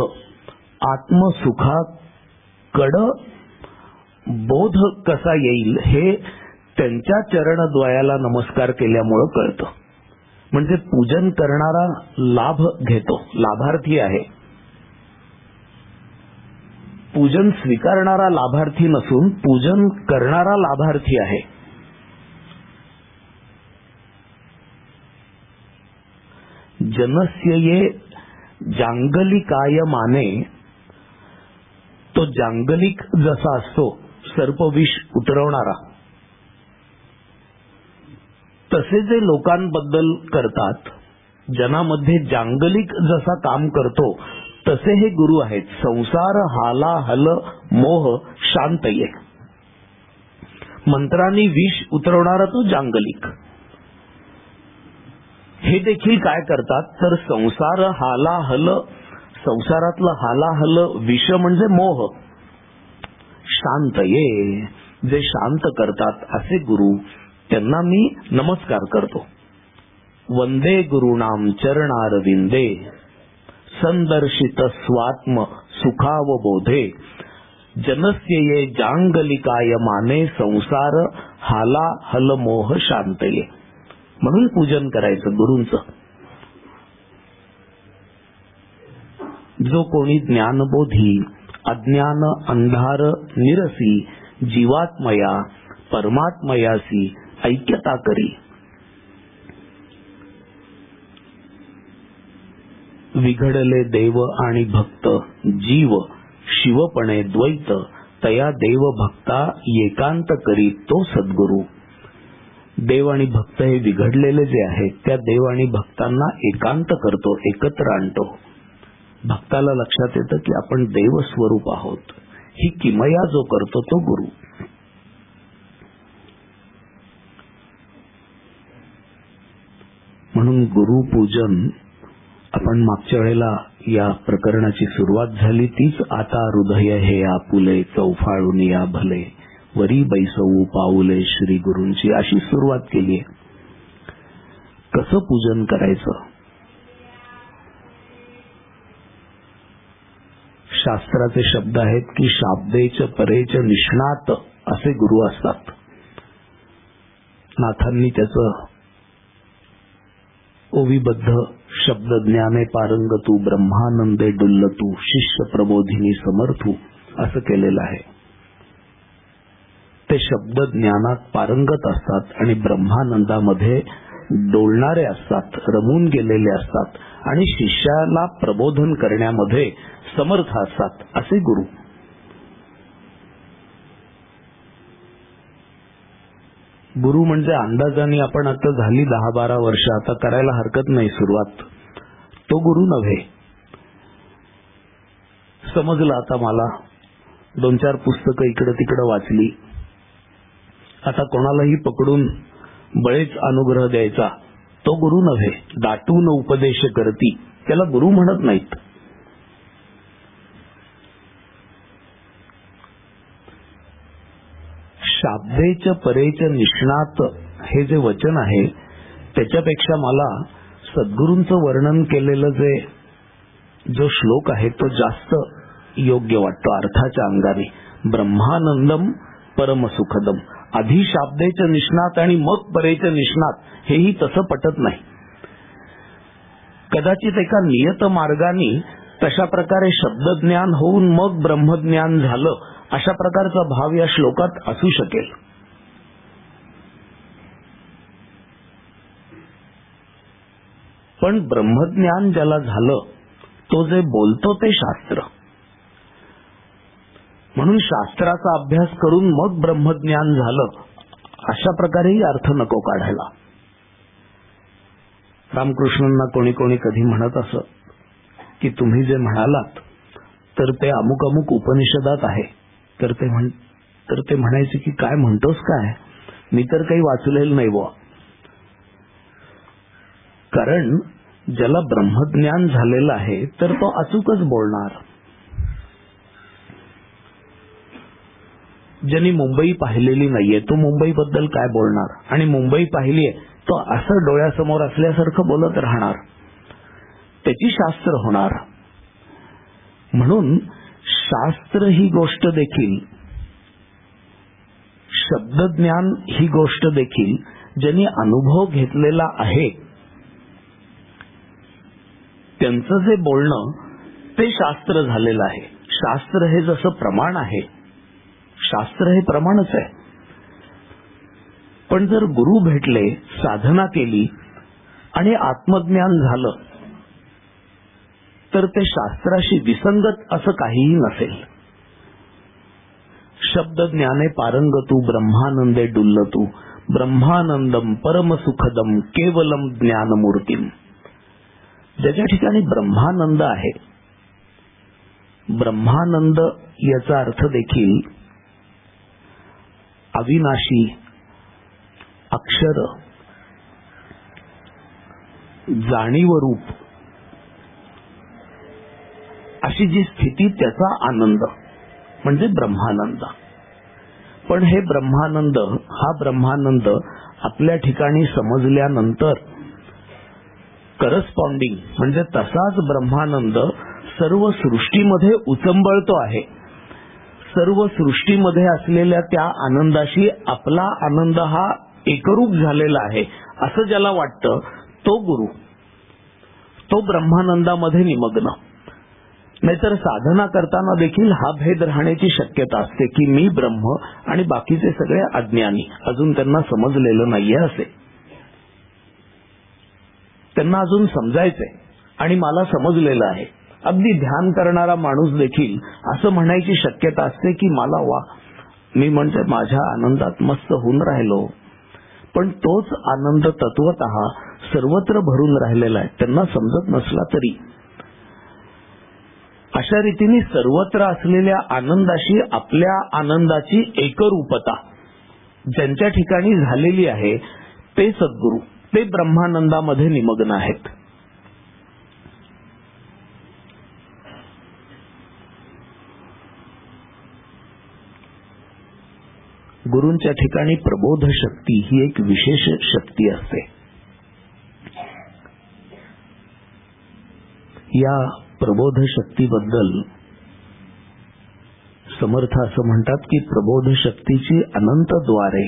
आत्मसुखाकडं बोध कसा येईल हे त्यांच्या चरणद्वयाला नमस्कार केल्यामुळं कळतं. म्हणजे पूजन करणारा लाभ घेतो, लाभार्थी आहे. पूजन स्वीकारणारा लाभार्थी नसून पूजन करणारा लाभार्थी आहे. जनस्य ये जांगलिकाय माने, तो जांगलिक जसा असतो सर्पविष उतरवणारा, तसे जे लोकांबद्दल करतात, जनामध्ये जांगलिक जसा काम करतो तसे हे गुरु आहेत. संसार हाला हल मोह शांतये, मंत्रांनी विष उतरवणारा तो जांगलिक. हे देखील काय करतात तर संसार हाला हल, संसारातलं हाला हल विष म्हणजे मोह, शांतये जे शांत करतात असे गुरु, त्यांना मी नमस्कार करतो. वंदे गुरुणाम चरणारविंदे संदर्शित स्वात्म सुखावबोधे, जनस्य ये जांगलिकाय माने संसार हाला हल मोह शांतये. म्हणून पूजन करायचं गुरूंचं. जो कोणी ज्ञानबोधी अज्ञान अंधार निरसी जीवात्मया परमात्मयासी ऐक्यता करी, विघडले देव आणि भक्त जीव शिवपणे द्वैत, तया देव भक्ता एकांत करी तो सद्गुरू. देव आणि भक्त हे विघडलेले जे आहेत त्या देव आणि भक्तांना एकांत करतो, एकत्र आणतो. भक्ताला लक्षात येतं की आपण देव स्वरूप आहोत. ही किमया जो करतो तो गुरु. म्हणून गुरुपूजन आपण मागच्या वेळेला या प्रकरणाची सुरुवात झाली तीच, आता हृदय हे आपुले चौफाळून या भले, वरी बैसवू पाऊले श्री गुरूंची, अशी सुरुवात केली आहे. कसं पूजन करायचं? शास्त्राचे शब्द आहेत की शाब्देच परेच निष्णात असे गुरु असतात. नाथांनी त्याचं ओविबद्ध शब्द ज्ञाने पारंगतू ब्रह्मानंदे डुल्लतू शिष्य प्रबोधिनी समर्थू असं केलेलं आहे. ते शब्द ज्ञानात पारंगत असतात आणि ब्रह्मानंदामध्ये डोलणारे असतात, रमून गेलेले असतात आणि शिष्याला प्रबोधन करण्यामध्ये समर्थ असतात असे गुरु. गुरु म्हणजे अंदाजाने आपण आता झाली 10-12 वर्ष, आता करायला हरकत नाही सुरुवात, तो गुरु नव्हे. समजलं आता मला, 2-4 पुस्तकं इकडे तिकडे वाचली, आता कोणालाही पकडून बळेच अनुग्रह द्यायचा, तो गुरु नव्हे. दाटून उपदेश करती, त्याला गुरु म्हणत नाहीत. शाब्देच परेच निष्णात हे जे वचन आहे त्याच्यापेक्षा मला सद्गुरूंचं वर्णन केलेलं जो श्लोक आहे तो जास्त योग्य वाटतो अर्थाच्या अंगाने. ब्रह्मानंदम परमसुखदम, आधी शाब्देच निष्णात आणि मग परेच निष्णात, हेही तसं पटत नाही. कदाचित एका नियत मार्गाने तशा प्रकारे शब्दज्ञान होऊन मग ब्रह्मज्ञान झालं, अशा प्रकारचा भाव या श्लोकात असू शकेल. पण ब्रह्मज्ञान ज्याला झालं तो जे बोलतो ते शास्त्र. म्हणून शास्त्राचा अभ्यास करून मग ब्रह्मज्ञान झालं, अशा प्रकारेही अर्थ नको काढायला. रामकृष्णांना कोणी कोणी कधी म्हणत असत की तुम्ही जे म्हणालात तर ते अमुक अमुक उपनिषदात आहे. तर ते म्हणायचे की काय म्हणतोस काय? मी तर काही वाचलेलं नाही बुवा. कारण ज्याला ब्रह्मज्ञान झालेलं आहे तर तो अचूकच बोलणार. ज्यांनी मुंबई पाहिलेली नाहीये तो मुंबईबद्दल काय बोलणार, आणि मुंबई पाहिलीये तो असं डोळ्यासमोर असल्यासारखं बोलत राहणार. त्याची शास्त्र होणार. म्हणून शास्त्र ही गोष्ट देखील, शब्दज्ञान ही गोष्ट देखील ज्यांनी अनुभव घेतलेला आहे त्यांचं जे बोलणं ते शास्त्र झालेलं आहे. शास्त्र हे जसं प्रमाण आहे, शास्त्र हे प्रमाणच आहे. पण जर गुरु भेटले, साधना केली आणि आत्मज्ञान झालं तर ते शास्त्राशी विसंगत असं काहीही नसेल. शब्द ज्ञाने पारंगतू ब्रह्मानंदे डुल्लतू ब्रह्मानंदम परमसुखदम केवलम ज्ञानमूर्तीम. ज्याच्या ठिकाणी ब्रह्मानंद आहे, ब्रह्मानंद याचा अर्थ देखील अविनाशी, अक्षर, जाणीवरूप अशी जी स्थिती, त्याचा आनंद म्हणजे ब्रह्मानंद. पण हे ब्रह्मानंद, हा ब्रह्मानंद आपल्या ठिकाणी समजल्यानंतर करस्पॉन्डिंग म्हणजे तसाच ब्रह्मानंद सर्व सृष्टीमध्ये उचंबळतो आहे. सर्व सृष्टीमध्ये असलेल्या त्या आनंदाशी आपला आनंद हा एकरूप झालेला आहे असं ज्याला वाटतं तो गुरु, तो ब्रह्मानंदामध्ये निमग्न. नाहीतर साधना करताना देखील हा भेद राहण्याची शक्यता असते की मी ब्रह्म आणि बाकीचे सगळे अज्ञानी, अजून त्यांना समजलेलं नाहीये असे. त्यांना अजून समजायचंय आणि मला समजलेलं आहे. अगदी ध्यान करणारा माणूस देखील असं म्हणायची शक्यता असते की मला वा, मी म्हणजे माझ्या आनंदात मस्त होऊन राहिलो. पण तोच आनंद तत्वतः सर्वत्र भरून राहिलेला आहे, त्यांना समजत नसला तरी. अशा रीतीने सर्वत्र असलेल्या आनंदाशी आपल्या आनंदाची एकरूपता ज्यांच्या ठिकाणी झालेली आहे ते सद्गुरू, ते ब्रह्मानंदामध्ये निमग्न आहेत. गुरूंच्या ठिकाणी प्रबोध शक्ती ही एक विशेष शक्ती असते. या प्रबोध शक्तीबद्दल समर्थ असं म्हणतात की प्रबोध शक्तीची अनंत द्वारे,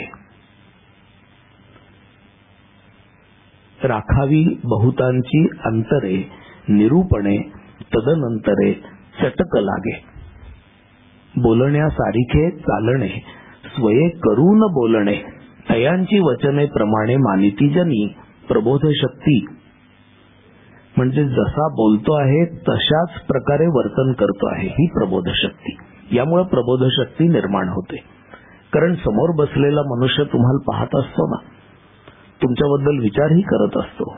राखावी बहुतांची अंतरे, निरूपणे तदनंतरे चटक लागे. बोलण्यासारिखे चालणे, स्वये करून बोलणे, तयांची वचने प्रमाणे मानिती जनी. प्रबोध शक्ती म्हणजे जसा बोलतो आहे तशाच प्रकारे वर्तन करतो आहे, ही प्रबोध शक्ती. यामुळे प्रबोध शक्ती निर्माण होते. कारण समोर बसलेला मनुष्य तुम्हाला पाहत असतो ना, तुमच्याबद्दल विचारही करत असतो.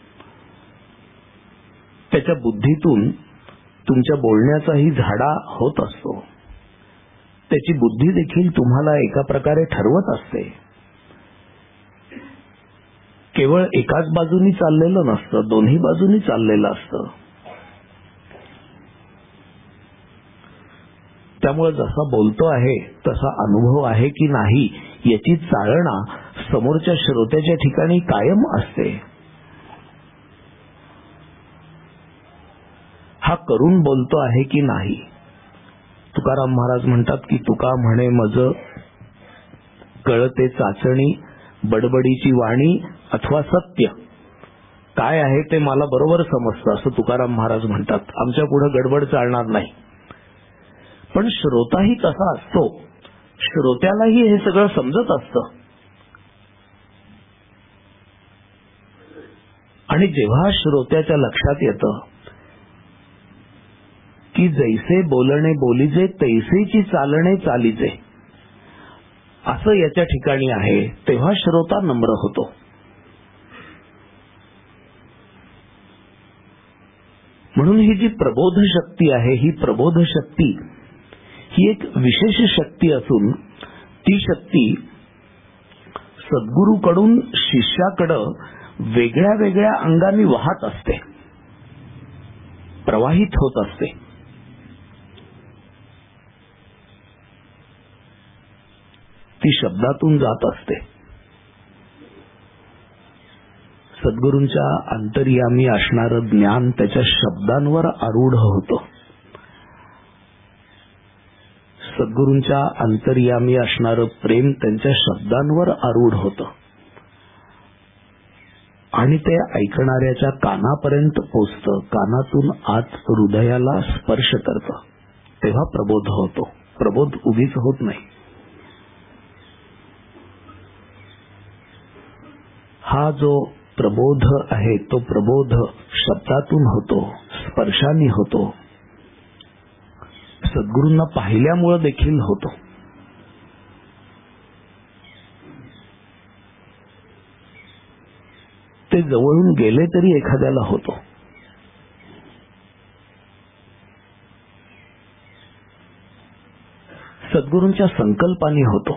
त्याच्या बुद्धीतून तुमच्या बोलण्याचाही झाडा होत असतो. त्याची बुद्धी देखील तुम्हाला एका प्रकारे ठरवत असते. केवळ एकाच बाजूनी चाललेलं नसतं, दोन्ही बाजूनी चाललेलं असतं. त्यामुळे जसा बोलतो आहे तसा अनुभव आहे की नाही याची चालना समोरच्या श्रोत्याच्या ठिकाणी कायम असते. हा करून बोलतो आहे की नाही. तुकाराम महाराज म्हणतात की तुका म्हणे मज कळते चाचणी, बडबडीची वाणी अथवा सत्य काय आहे ते मला बरोबर समजतं असं तुकाराम महाराज म्हणतात. आमच्या पुढे गडबड चालणार नाही. पण श्रोताही तसा असतो, श्रोत्यालाही हे सगळं समजत असतं. आणि जेव्हा श्रोत्याच्या लक्षात येतं की जैसे बोलणे बोलीजे तैसेची चालणे चालीजे असं याच्या ठिकाणी आहे, तेव्हा श्रोता नम्र होतो. म्हणून ही जी प्रबोध शक्ती आहे, ही प्रबोध शक्ती ही एक विशेष शक्ती असून ती शक्ती सद्गुरूकडून शिष्याकडं वेगळ्या वेगळ्या अंगाने वाहत असते, प्रवाहित होत असते. ती शब्दातून जात असते. सद्गुरूंच्या अंतर्यामी असणारं ज्ञान त्याच्या शब्दांवर आरूढ होतं. सद्गुरूंच्या अंतर्यामी असणारं प्रेम त्यांच्या शब्दांवर आरूढ होतं आणि ते ऐकणाऱ्याच्या कानापर्यंत पोचतं, कानातून आत हृदयाला स्पर्श करतं. तेव्हा प्रबोध होतो. प्रबोध उगीच होत नाही. हा जो प्रबोध आहे तो प्रबोध शब्दातून होतो, स्पर्शाने होतो, सद्गुरूंना पाहिल्यामुळे देखील होतो. ते जवळून गेले तरी एखाद्याला होतो. सद्गुरूंच्या संकल्पाने होतो.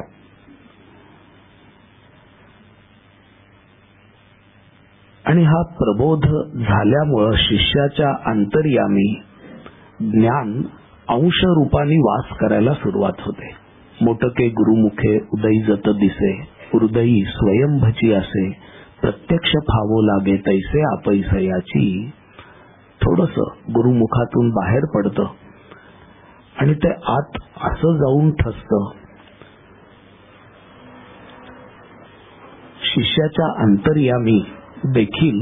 आणि हा प्रबोध झाल्यामुळं शिष्याच्या अंतर्यामी ज्ञान अंश रूपाने वास करायला सुरुवात होते. मोटके गुरुमुखे उदयी जत दिसे, हृदयी स्वयंभची असे, प्रत्यक्ष फावो लागे तैसे आपैसयाची. थोडस गुरुमुखातून बाहेर पडतं आणि ते आत असं जाऊन ठसतं. शिष्याच्या अंतर्यामी देखील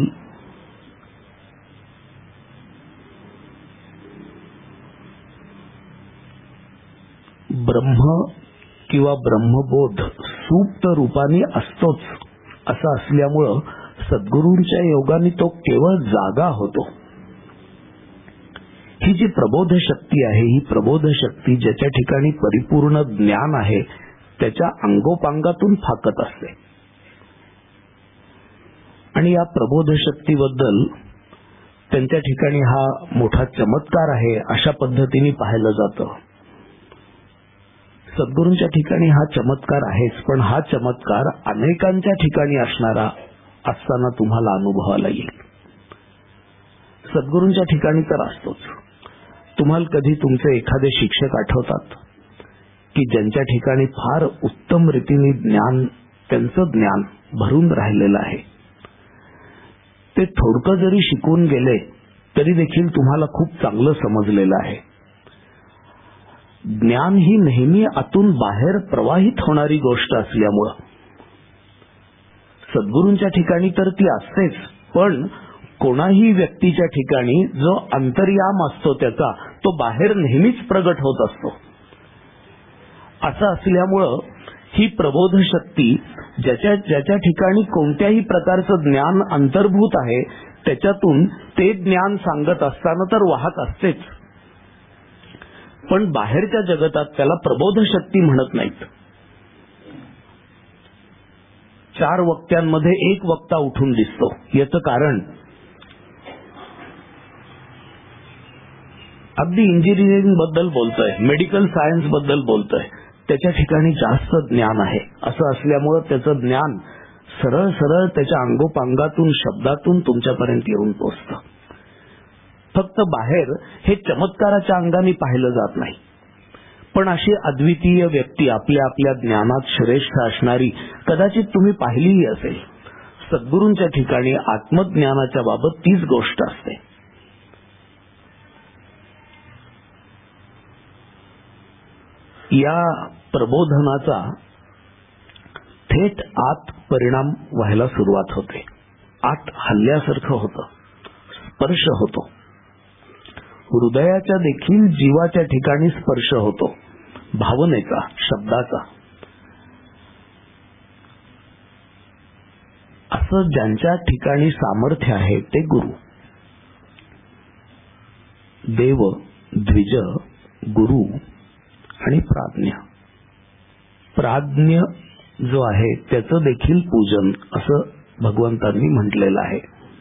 ब्रह्म किंवा ब्रह्मबोध सुप्त रूपाने असतोच. असं असल्यामुळं सद्गुरूंच्या योगाने तो केवळ जागा होतो. ही जी प्रबोध शक्ती आहे, ही प्रबोध शक्ती ज्याच्या ठिकाणी परिपूर्ण ज्ञान आहे त्याच्या अंगोपांगातून फाकत असते. आणि या प्रबोध शक्तीबद्दल त्यांच्या ठिकाणी हा मोठा चमत्कार आहे अशा पद्धतीने पाहिलं जातं. सद्गुरूंच्या ठिकाणी हा चमत्कार आहेच, पण हा चमत्कार अनेकांच्या ठिकाणी असणारा असताना तुम्हाला अनुभवाला येईल. सद्गुरूंच्या ठिकाणी तर असतोच. तुम्हाला कधी तुमचे एखादे शिक्षक आठवतात की ज्यांच्या ठिकाणी फार उत्तम रीतीने ज्ञान, त्यांचं ज्ञान भरून राहिलेलं आहे. ते थोडकं जरी शिकून गेले तरी देखील तुम्हाला खूप चांगलं समजलेलं आहे. ज्ञान ही नेहमी आतून बाहेर प्रवाहित होणारी गोष्ट असल्यामुळं सद्गुरूंच्या ठिकाणी तर ती असतेच, पण कोणाही व्यक्तीच्या ठिकाणी जो अंतर्याम असतो त्याचा तो बाहेर नेहमीच प्रगट होत असतो. असं असल्यामुळं ही प्रबोध शक्ती ज्याच्या ठिकाणी कोणत्याही प्रकारचं ज्ञान अंतर्भूत आहे त्याच्यातून ते ज्ञान सांगत असताना तर वाहत असतेच, पण बाहेरच्या जगतात त्याला प्रबोध शक्ती म्हणत नाहीत. 4 वक्त्यांमध्ये एक वक्ता उठून दिसतो. याचं कारण अगदी इंजिनिअरिंग बद्दल बोलतोय, मेडिकल सायन्स बद्दल बोलतोय, त्याच्या ठिकाणी जास्त ज्ञान आहे. असं असल्यामुळं त्याचं ज्ञान सरळ सरळ त्याच्या अंगोपांगातून, शब्दातून तुमच्यापर्यंत येऊन पोचतं. फक्त बाहेर हे चमत्काराच्या अंगाने पाहिलं जात नाही. पण अशी अद्वितीय व्यक्ती आपल्या आपल्या ज्ञानात श्रेष्ठ असणारी कदाचित तुम्ही पाहिलीही असेल. सद्गुरूंच्या ठिकाणी आत्मज्ञानाच्या बाबत तीच गोष्ट असते. या प्रबोधनाचा थेट आत परिणाम व्हायला सुरुवात होते. आत हल्ल्यासारखं होतं, स्पर्श होतो. हृदयाच्या देखील जीवाच्या ठिकाणी स्पर्श होतो, भावनेचा, शब्दाचा. असं ज्यांच्या ठिकाणी सामर्थ्य आहे ते गुरु. देव, द्विज, गुरु आणि प्राज्ञ. प्राज्ञ जो आहे त्याचं देखील पूजन असं भगवंतांनी म्हटलेलं आहे.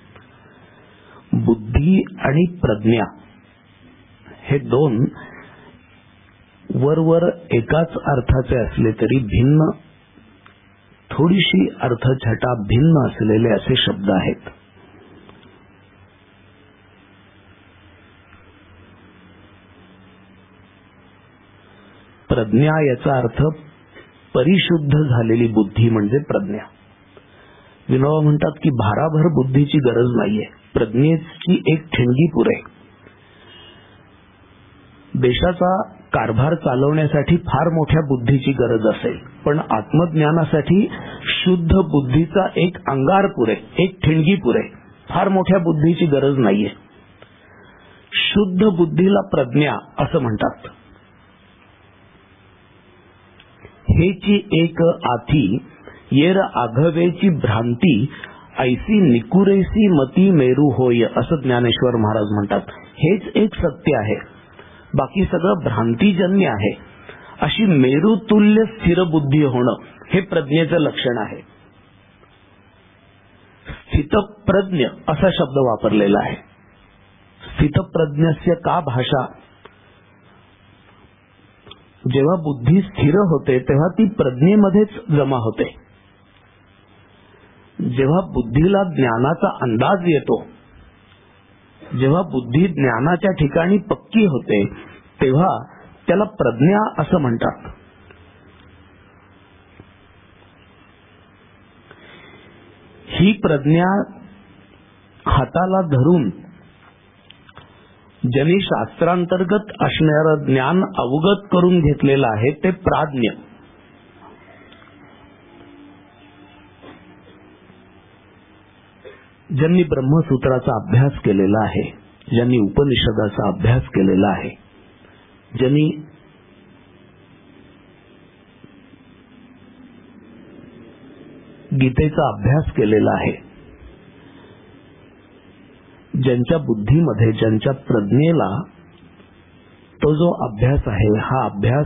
बुद्धी आणि प्रज्ञा हे दोन वरवर एकाच अर्थाचे असले तरी भिन्न थोडीशी अर्थछटा भिन्न असलेले असे शब्द आहेत. प्रज्ञा याचा अर्थ परिशुद्ध झालेली बुद्धी म्हणजे प्रज्ञा. विनोबा म्हणतात की भाराभर बुद्धीची गरज नाहीये, प्रज्ञेची एक ठिणगी पुरे. देशाचा कारभार चालवण्यासाठी फार मोठ्या बुद्धीची गरज असेल, पण आत्मज्ञानासाठी शुद्ध बुद्धीचा एक अंगार पुरे, एक ठिणगी पुरे. फार मोठ्या बुद्धीची गरज नाहीये. शुद्ध बुद्धीला प्रज्ञा असं म्हणतात. हेची एक आथी येर आघवेची भ्रांती ऐसी निकुरेसी मती मेरू होय असं ज्ञानेश्वर महाराज म्हणतात. हेच एक सत्य आहे, बाकी सगळं भ्रांतीजन्य आहे. अशी मेरुतुल्य स्थिर बुद्धी होणं हे प्रज्ञेचं लक्षण आहे. स्थितप्रज्ञ असा शब्द वापरलेला आहे. स्थितप्रज्ञस्य का भाषा. जेव्हा बुद्धी स्थिर होते तेव्हा ती प्रज्ञेमध्येच जमा होते. जेव्हा बुद्धीला ज्ञानाचा अंदाज येतो, जेव्हा बुद्धी ज्ञानाच्या ठिकाणी पक्की होते, तेव्हा त्याला प्रज्ञा असं म्हणतात. ही प्रज्ञा हाताला धरून ज्यांनी शास्त्रांतर्गत असणारं ज्ञान अवगत करून घेतलेलं आहे ते प्राज्ञ. ज्यांनी ब्रह्मसूत्राचा अभ्यास केलेला आहे, ज्यांनी उपनिषदाचा अभ्यास केलेला आहे, ज्यांनी गीतेचा अभ्यास केलेला आहे, ज्यांच्या बुद्धीमध्ये, ज्यांच्या प्रज्ञेला तो जो अभ्यास आहे, हा अभ्यास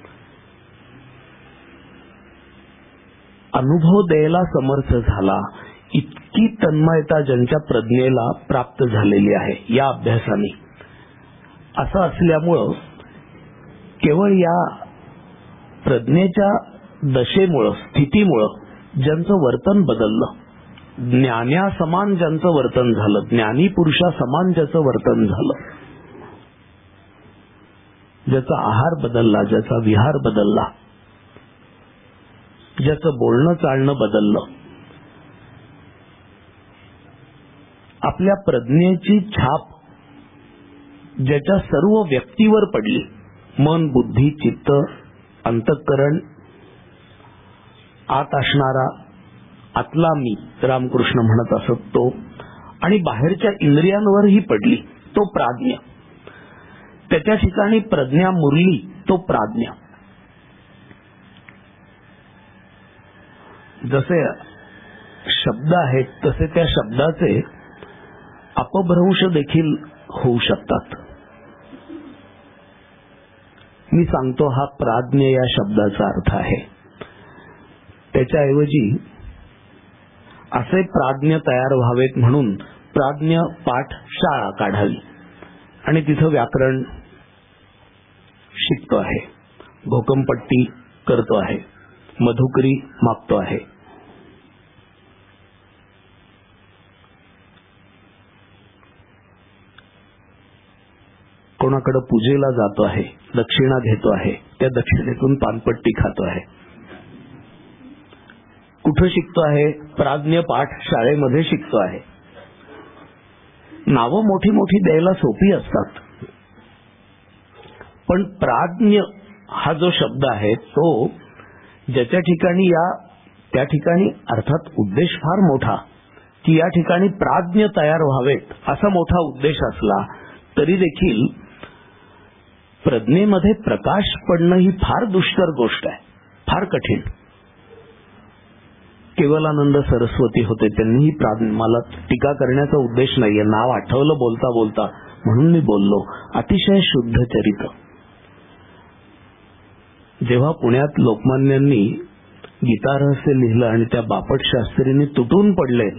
अनुभव द्यायला समर्थ झाला, इतकी तन्मयता ज्यांच्या प्रज्ञेला प्राप्त झालेली आहे या अभ्यासाने. असं असल्यामुळं केवळ या प्रज्ञेच्या दशेमुळं, स्थितीमुळं ज्यांचं वर्तन बदललं, ज्ञान्यासमान ज्यांचं वर्तन झालं, ज्ञानी पुरुषासमान ज्याचं वर्तन झालं, ज्याचा आहार बदलला, ज्याचा विहार बदलला, ज्याचं बोलणं चालणं बदललं, आपल्या प्रज्ञेची छाप ज्याच्या सर्व व्यक्तीवर पडली, मन, बुद्धी, चित्त, अंतःकरण, आत असणारा आतला मी, रामकृष्ण म्हणत असत तो, आणि बाहेरच्या इंद्रियांवरही पडली, तो प्राज्ञ. त्याच्या ठिकाणी प्रज्ञा मुरली, तो प्राज्ञ. जसे शब्द आहेत तसे त्या शब्दाचे अपभ्रंश देखील होऊ शकतात. मी सांगतो हा प्राज्ञ या शब्दाचा अर्थ आहे. त्याच्याऐवजी असे प्राज्ञ तयार व्हावेत म्हणून प्राज्ञ पाठ शाळा काढावी आणि तिथं व्याकरण शिकतो आहे, घोकमपट्टी करतो आहे, मधुकरी मागतो आहे. कोणाकडे पूजेला जातो आहे, दक्षिणा घेतो आहे, त्या दक्षिणेतून पानपट्टी खातो आहे. कुठं शिकतो आहे? प्राज्ञ पाठ शाळेमध्ये शिकतो आहे. नावं मोठी मोठी द्यायला सोपी असतात, पण प्राज्ञ हा जो शब्द आहे तो ज्याच्या ठिकाणी त्या ठिकाणी अर्थात उद्देश फार मोठा की या ठिकाणी प्राज्ञ तयार व्हावेत असा मोठा उद्देश असला तरी देखील प्रज्ञेमध्ये प्रकाश पडणं ही फार दुष्कर गोष्ट आहे, फार कठीण. केवलानंद सरस्वती होते, त्यांनीही मला टीका करण्याचा उद्देश नाहीये, नाव आठवलं बोलता बोलता म्हणून मी बोललो. अतिशय शुद्ध चरित्र. जेव्हा पुण्यात लोकमान्यांनी गीता रहस्य लिहिलं आणि त्या बापट शास्त्रींनी तुटून पडले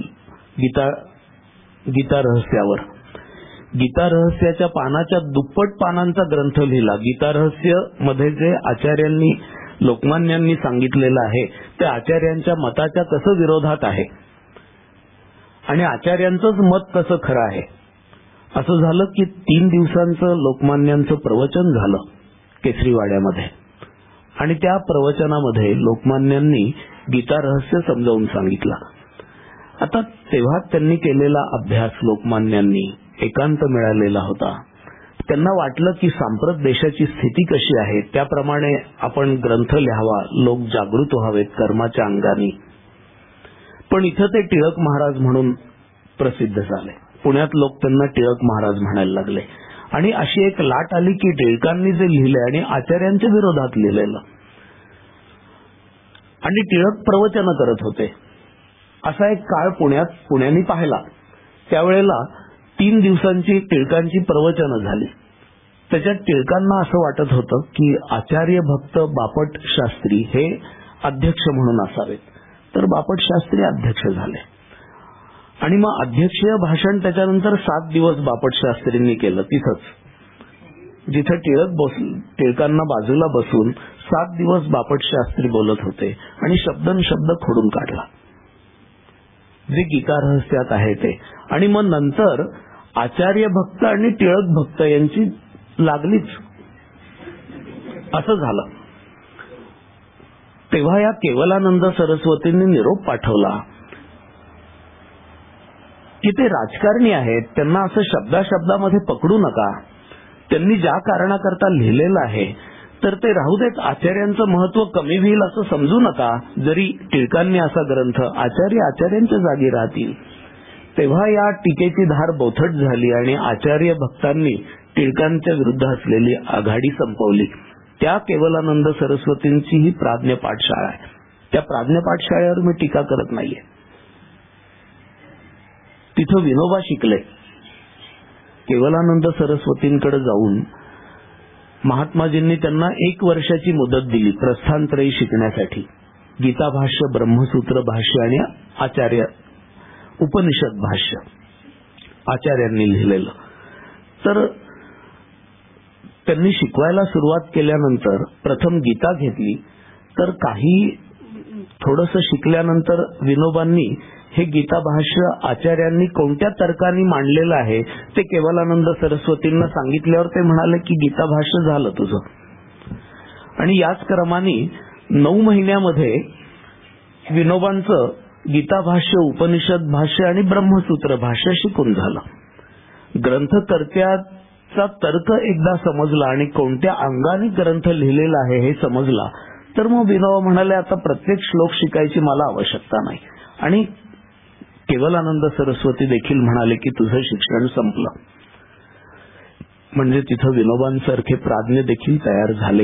गीता रहस्यावर, गीता रहस्याच्या पानाच्या दुप्पट पानांचा ग्रंथ लिहिला. गीता रहस्य मध्ये जे आचार्यांनी लोकमान्यांनी सांगितलेलं आहे ते आचार्यांच्या मताच्या कसं विरोधात आहे आणि आचार्यांचंच मत कसं खरं आहे. असं झालं की 3 दिवसांचं लोकमान्यांचं प्रवचन झालं केसरीवाड्यामध्ये आणि त्या प्रवचनामध्ये लोकमान्यांनी गीता रहस्य समजावून सांगितलं. आता तेव्हा त्यांनी केलेला अभ्यास लोकमान्यांनी एकांत मिळालेला होता. त्यांना वाटलं की सांप्रत देशाची स्थिती कशी आहे त्याप्रमाणे आपण ग्रंथ लिहावा, लोक जागृत व्हावेत कर्माच्या अंगाने. पण इथं ते टिळक महाराज म्हणून प्रसिद्ध झाले. पुण्यात लोक त्यांना टिळक महाराज म्हणायला लागले आणि अशी एक लाट आली की टिळकांनी जे लिहिले आणि आचार्यांच्या विरोधात लिहिलेलं आणि टिळक प्रवचन करत होते असा एक काळ पुण्याने पाहिला. त्यावेळेला 3 दिवसांची टिळकांची प्रवचनं झाली. त्याच्यात टिळकांना असं वाटत होतं की आचार्य भक्त बापट शास्त्री हे अध्यक्ष म्हणून असावेत. तर बापट शास्त्री अध्यक्ष झाले आणि मग अध्यक्षीय भाषण त्याच्यानंतर 7 दिवस बापट शास्त्रींनी केलं तिथंच जिथे टिळकांना बाजूला बसून 7 दिवस बापट शास्त्री बोलत होते आणि शब्द खोडून काढला जे गीता रहस्यात आहे ते. आणि मग नंतर आचार्य भक्त आणि टिळक भक्त यांची लागलीच असं झालं. तेव्हा या केवलानंद सरस्वतींनी निरोप पाठवला की ते राजकारणी आहेत, त्यांना असं शब्दामध्ये पकडू नका. त्यांनी ज्या कारणाकरता लिहिलेलं आहे तर ते राहू देत. आचार्यांचं महत्व कमी होईल असं समजू नका. जरी टिळकांनी असा ग्रंथ आचार्यांच्या जागी राहतील. तेव्हा या टीकेची धार बोथट झाली आणि आचार्य भक्तांनी टिळकांच्या विरुद्ध असलेली आघाडी संपवली. त्या केवलानंद सरस्वतींची ही प्राज्ञ पाठशाळा आहे. त्या प्राज्ञ पाठशाळेवर मी टीका करत नाहीये. तिथं विनोबा शिकले. केवलानंद सरस्वतींकडे जाऊन महात्माजींनी त्यांना 1 वर्षाची मुदत दिली प्रस्थानत्रयी शिकण्यासाठी. गीता भाष्य, ब्रह्मसूत्र भाष्य आणि आचार्य उपनिषद भाष्य आचार्यांनी लिहिलेलं. तर त्यांनी शिकवायला सुरुवात केल्यानंतर प्रथम गीता घेतली. तर काही थोडंसं शिकल्यानंतर विनोबांनी हे गीता भाष्य आचार्यांनी कोणत्या तर्काने मांडलेलं आहे ते केवलानंद सरस्वतींना सांगितल्यावर ते म्हणाले की गीता भाष्य झालं तुझं. आणि याच क्रमाने 9 महिन्यामध्ये विनोबांचं गीता भाष्य, उपनिषद भाष्य आणि ब्रह्मसूत्र भाष्य शिकून झालं. ग्रंथकर्त्याचा तर्क एकदा समजला आणि कोणत्या अंगाने ग्रंथ लिहिलेला आहे हे समजला तर मग विनोबा म्हणाले आता प्रत्येक श्लोक शिकायची मला आवश्यकता नाही. आणि केवलानंद सरस्वती देखील म्हणाले की तुझं शिक्षण संपलं. म्हणजे तिथं विनोबांसारखे प्राज्ञ देखील तयार झाले.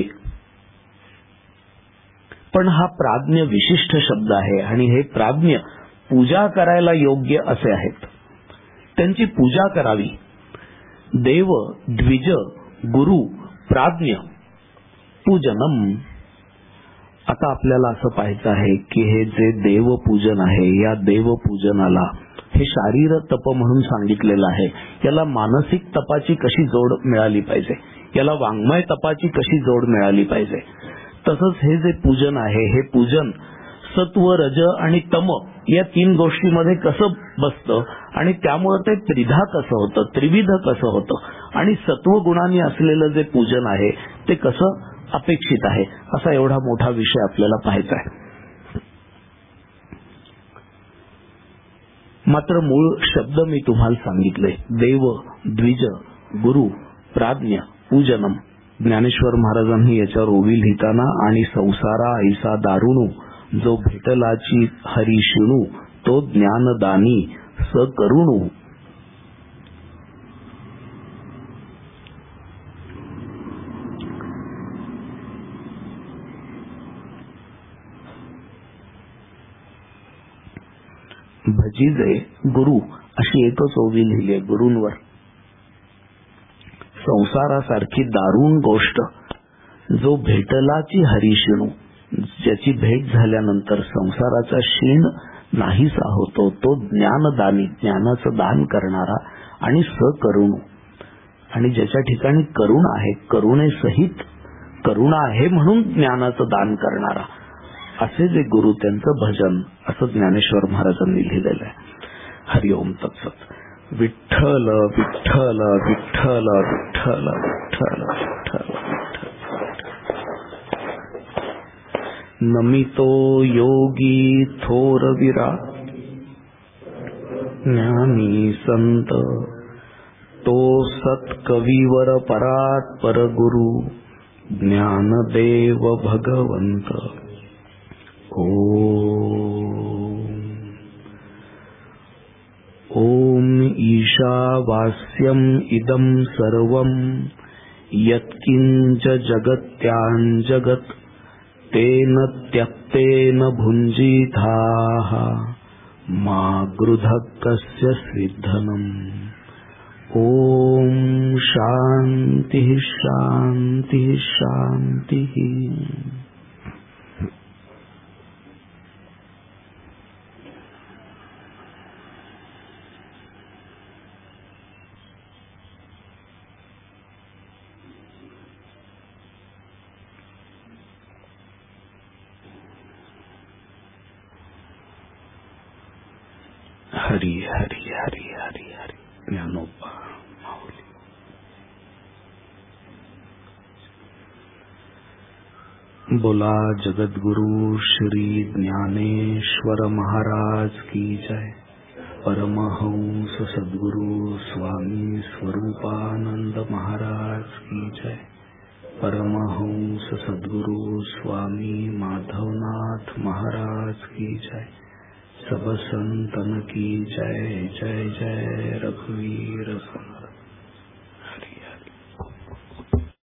पण हा प्राज्ञ विशिष्ट शब्द आहे आणि हे प्राज्ञ पूजा करायला योग्य असे आहेत. त्यांची पूजा करावी. देव, द्विज, गुरु, प्राज्ञ, पूजनम. आता आपल्याला असं पाहायचं आहे की हे जे देवपूजन आहे या देवपूजनाला हे शारीर तप म्हणून सांगितलेलं आहे. याला मानसिक तपाची कशी जोड मिळाली पाहिजे, याला वाङ्मय तपाची कशी जोड मिळाली पाहिजे. तसंच हे जे पूजन आहे हे पूजन सत्व, रज आणि तम या 3 गोष्टींमध्ये कसं बसतं आणि त्यामुळे ते त्रिधा कसं होतं, त्रिविध कसं होतं आणि सत्व गुणांनी असलेलं जे पूजन आहे ते कसं अपेक्षित आहे असा एवढा मोठा विषय आपल्याला पाहायचा आहे. मात्र मूळ शब्द मी तुम्हाला सांगितले. देव, द्विज, गुरु, प्राज्ञ, पूजनम. ज्ञानेश्वर महाराजांनी याच्यावर ओवी लिहिताना आणि संसारा ऐसा दारुणू जो भेटलाची हरी शिणू तो ज्ञानदानी स करुणू. भजीजे गुरु अशी एकच ओवी लिहिली आहे गुरूंवर. संसारासारखी दारुण गोष्ट जो भेटलाची हरिशिणू, ज्याची भेट झाल्यानंतर संसाराचा शीण नाहीसा होतो तो ज्ञानदानी, ज्ञानाचं दान करणारा आणि सकरुणू. आणि ज्याच्या ठिकाणी करुणा आहे, करुणेसहित करुणा आहे म्हणून ज्ञानाचं दान करणारा, असे जे गुरु त्यांचं भजन, असं ज्ञानेश्वर महाराजांनी लिहिलेलं आहे. हरिओम तत्सत. विठ्ठल विठ्ठल विठ्ठल विठ्ठल विठ्ठल विठ्ठल. नमितो योगी थोर विरा ज्ञानी संत, तो सत्कवीवर परात पर गुरु ज्ञानदेव भगवंत. ओम ईशावास्यम इदं सर्वं यत्किंच जगत्याञ्जगत् तेन त्यक्तेन भुञ्जीथाः मा गृधः कस्य सिद्धनम्. ओम शांति शांति शांति. हरि हरि हरि हरि हरि. ज्ञानोबा माऊली. बोला जगद्गुरु श्री ज्ञानेश्वर महाराज की जय. परमहंस सद्गुरु स्वामी स्वरूपानंद महाराज की जय. परमहंस सद्गुरु स्वामी माधवनाथ महाराज की जय. सब संतन की जय. जय जय रघुवीर संत.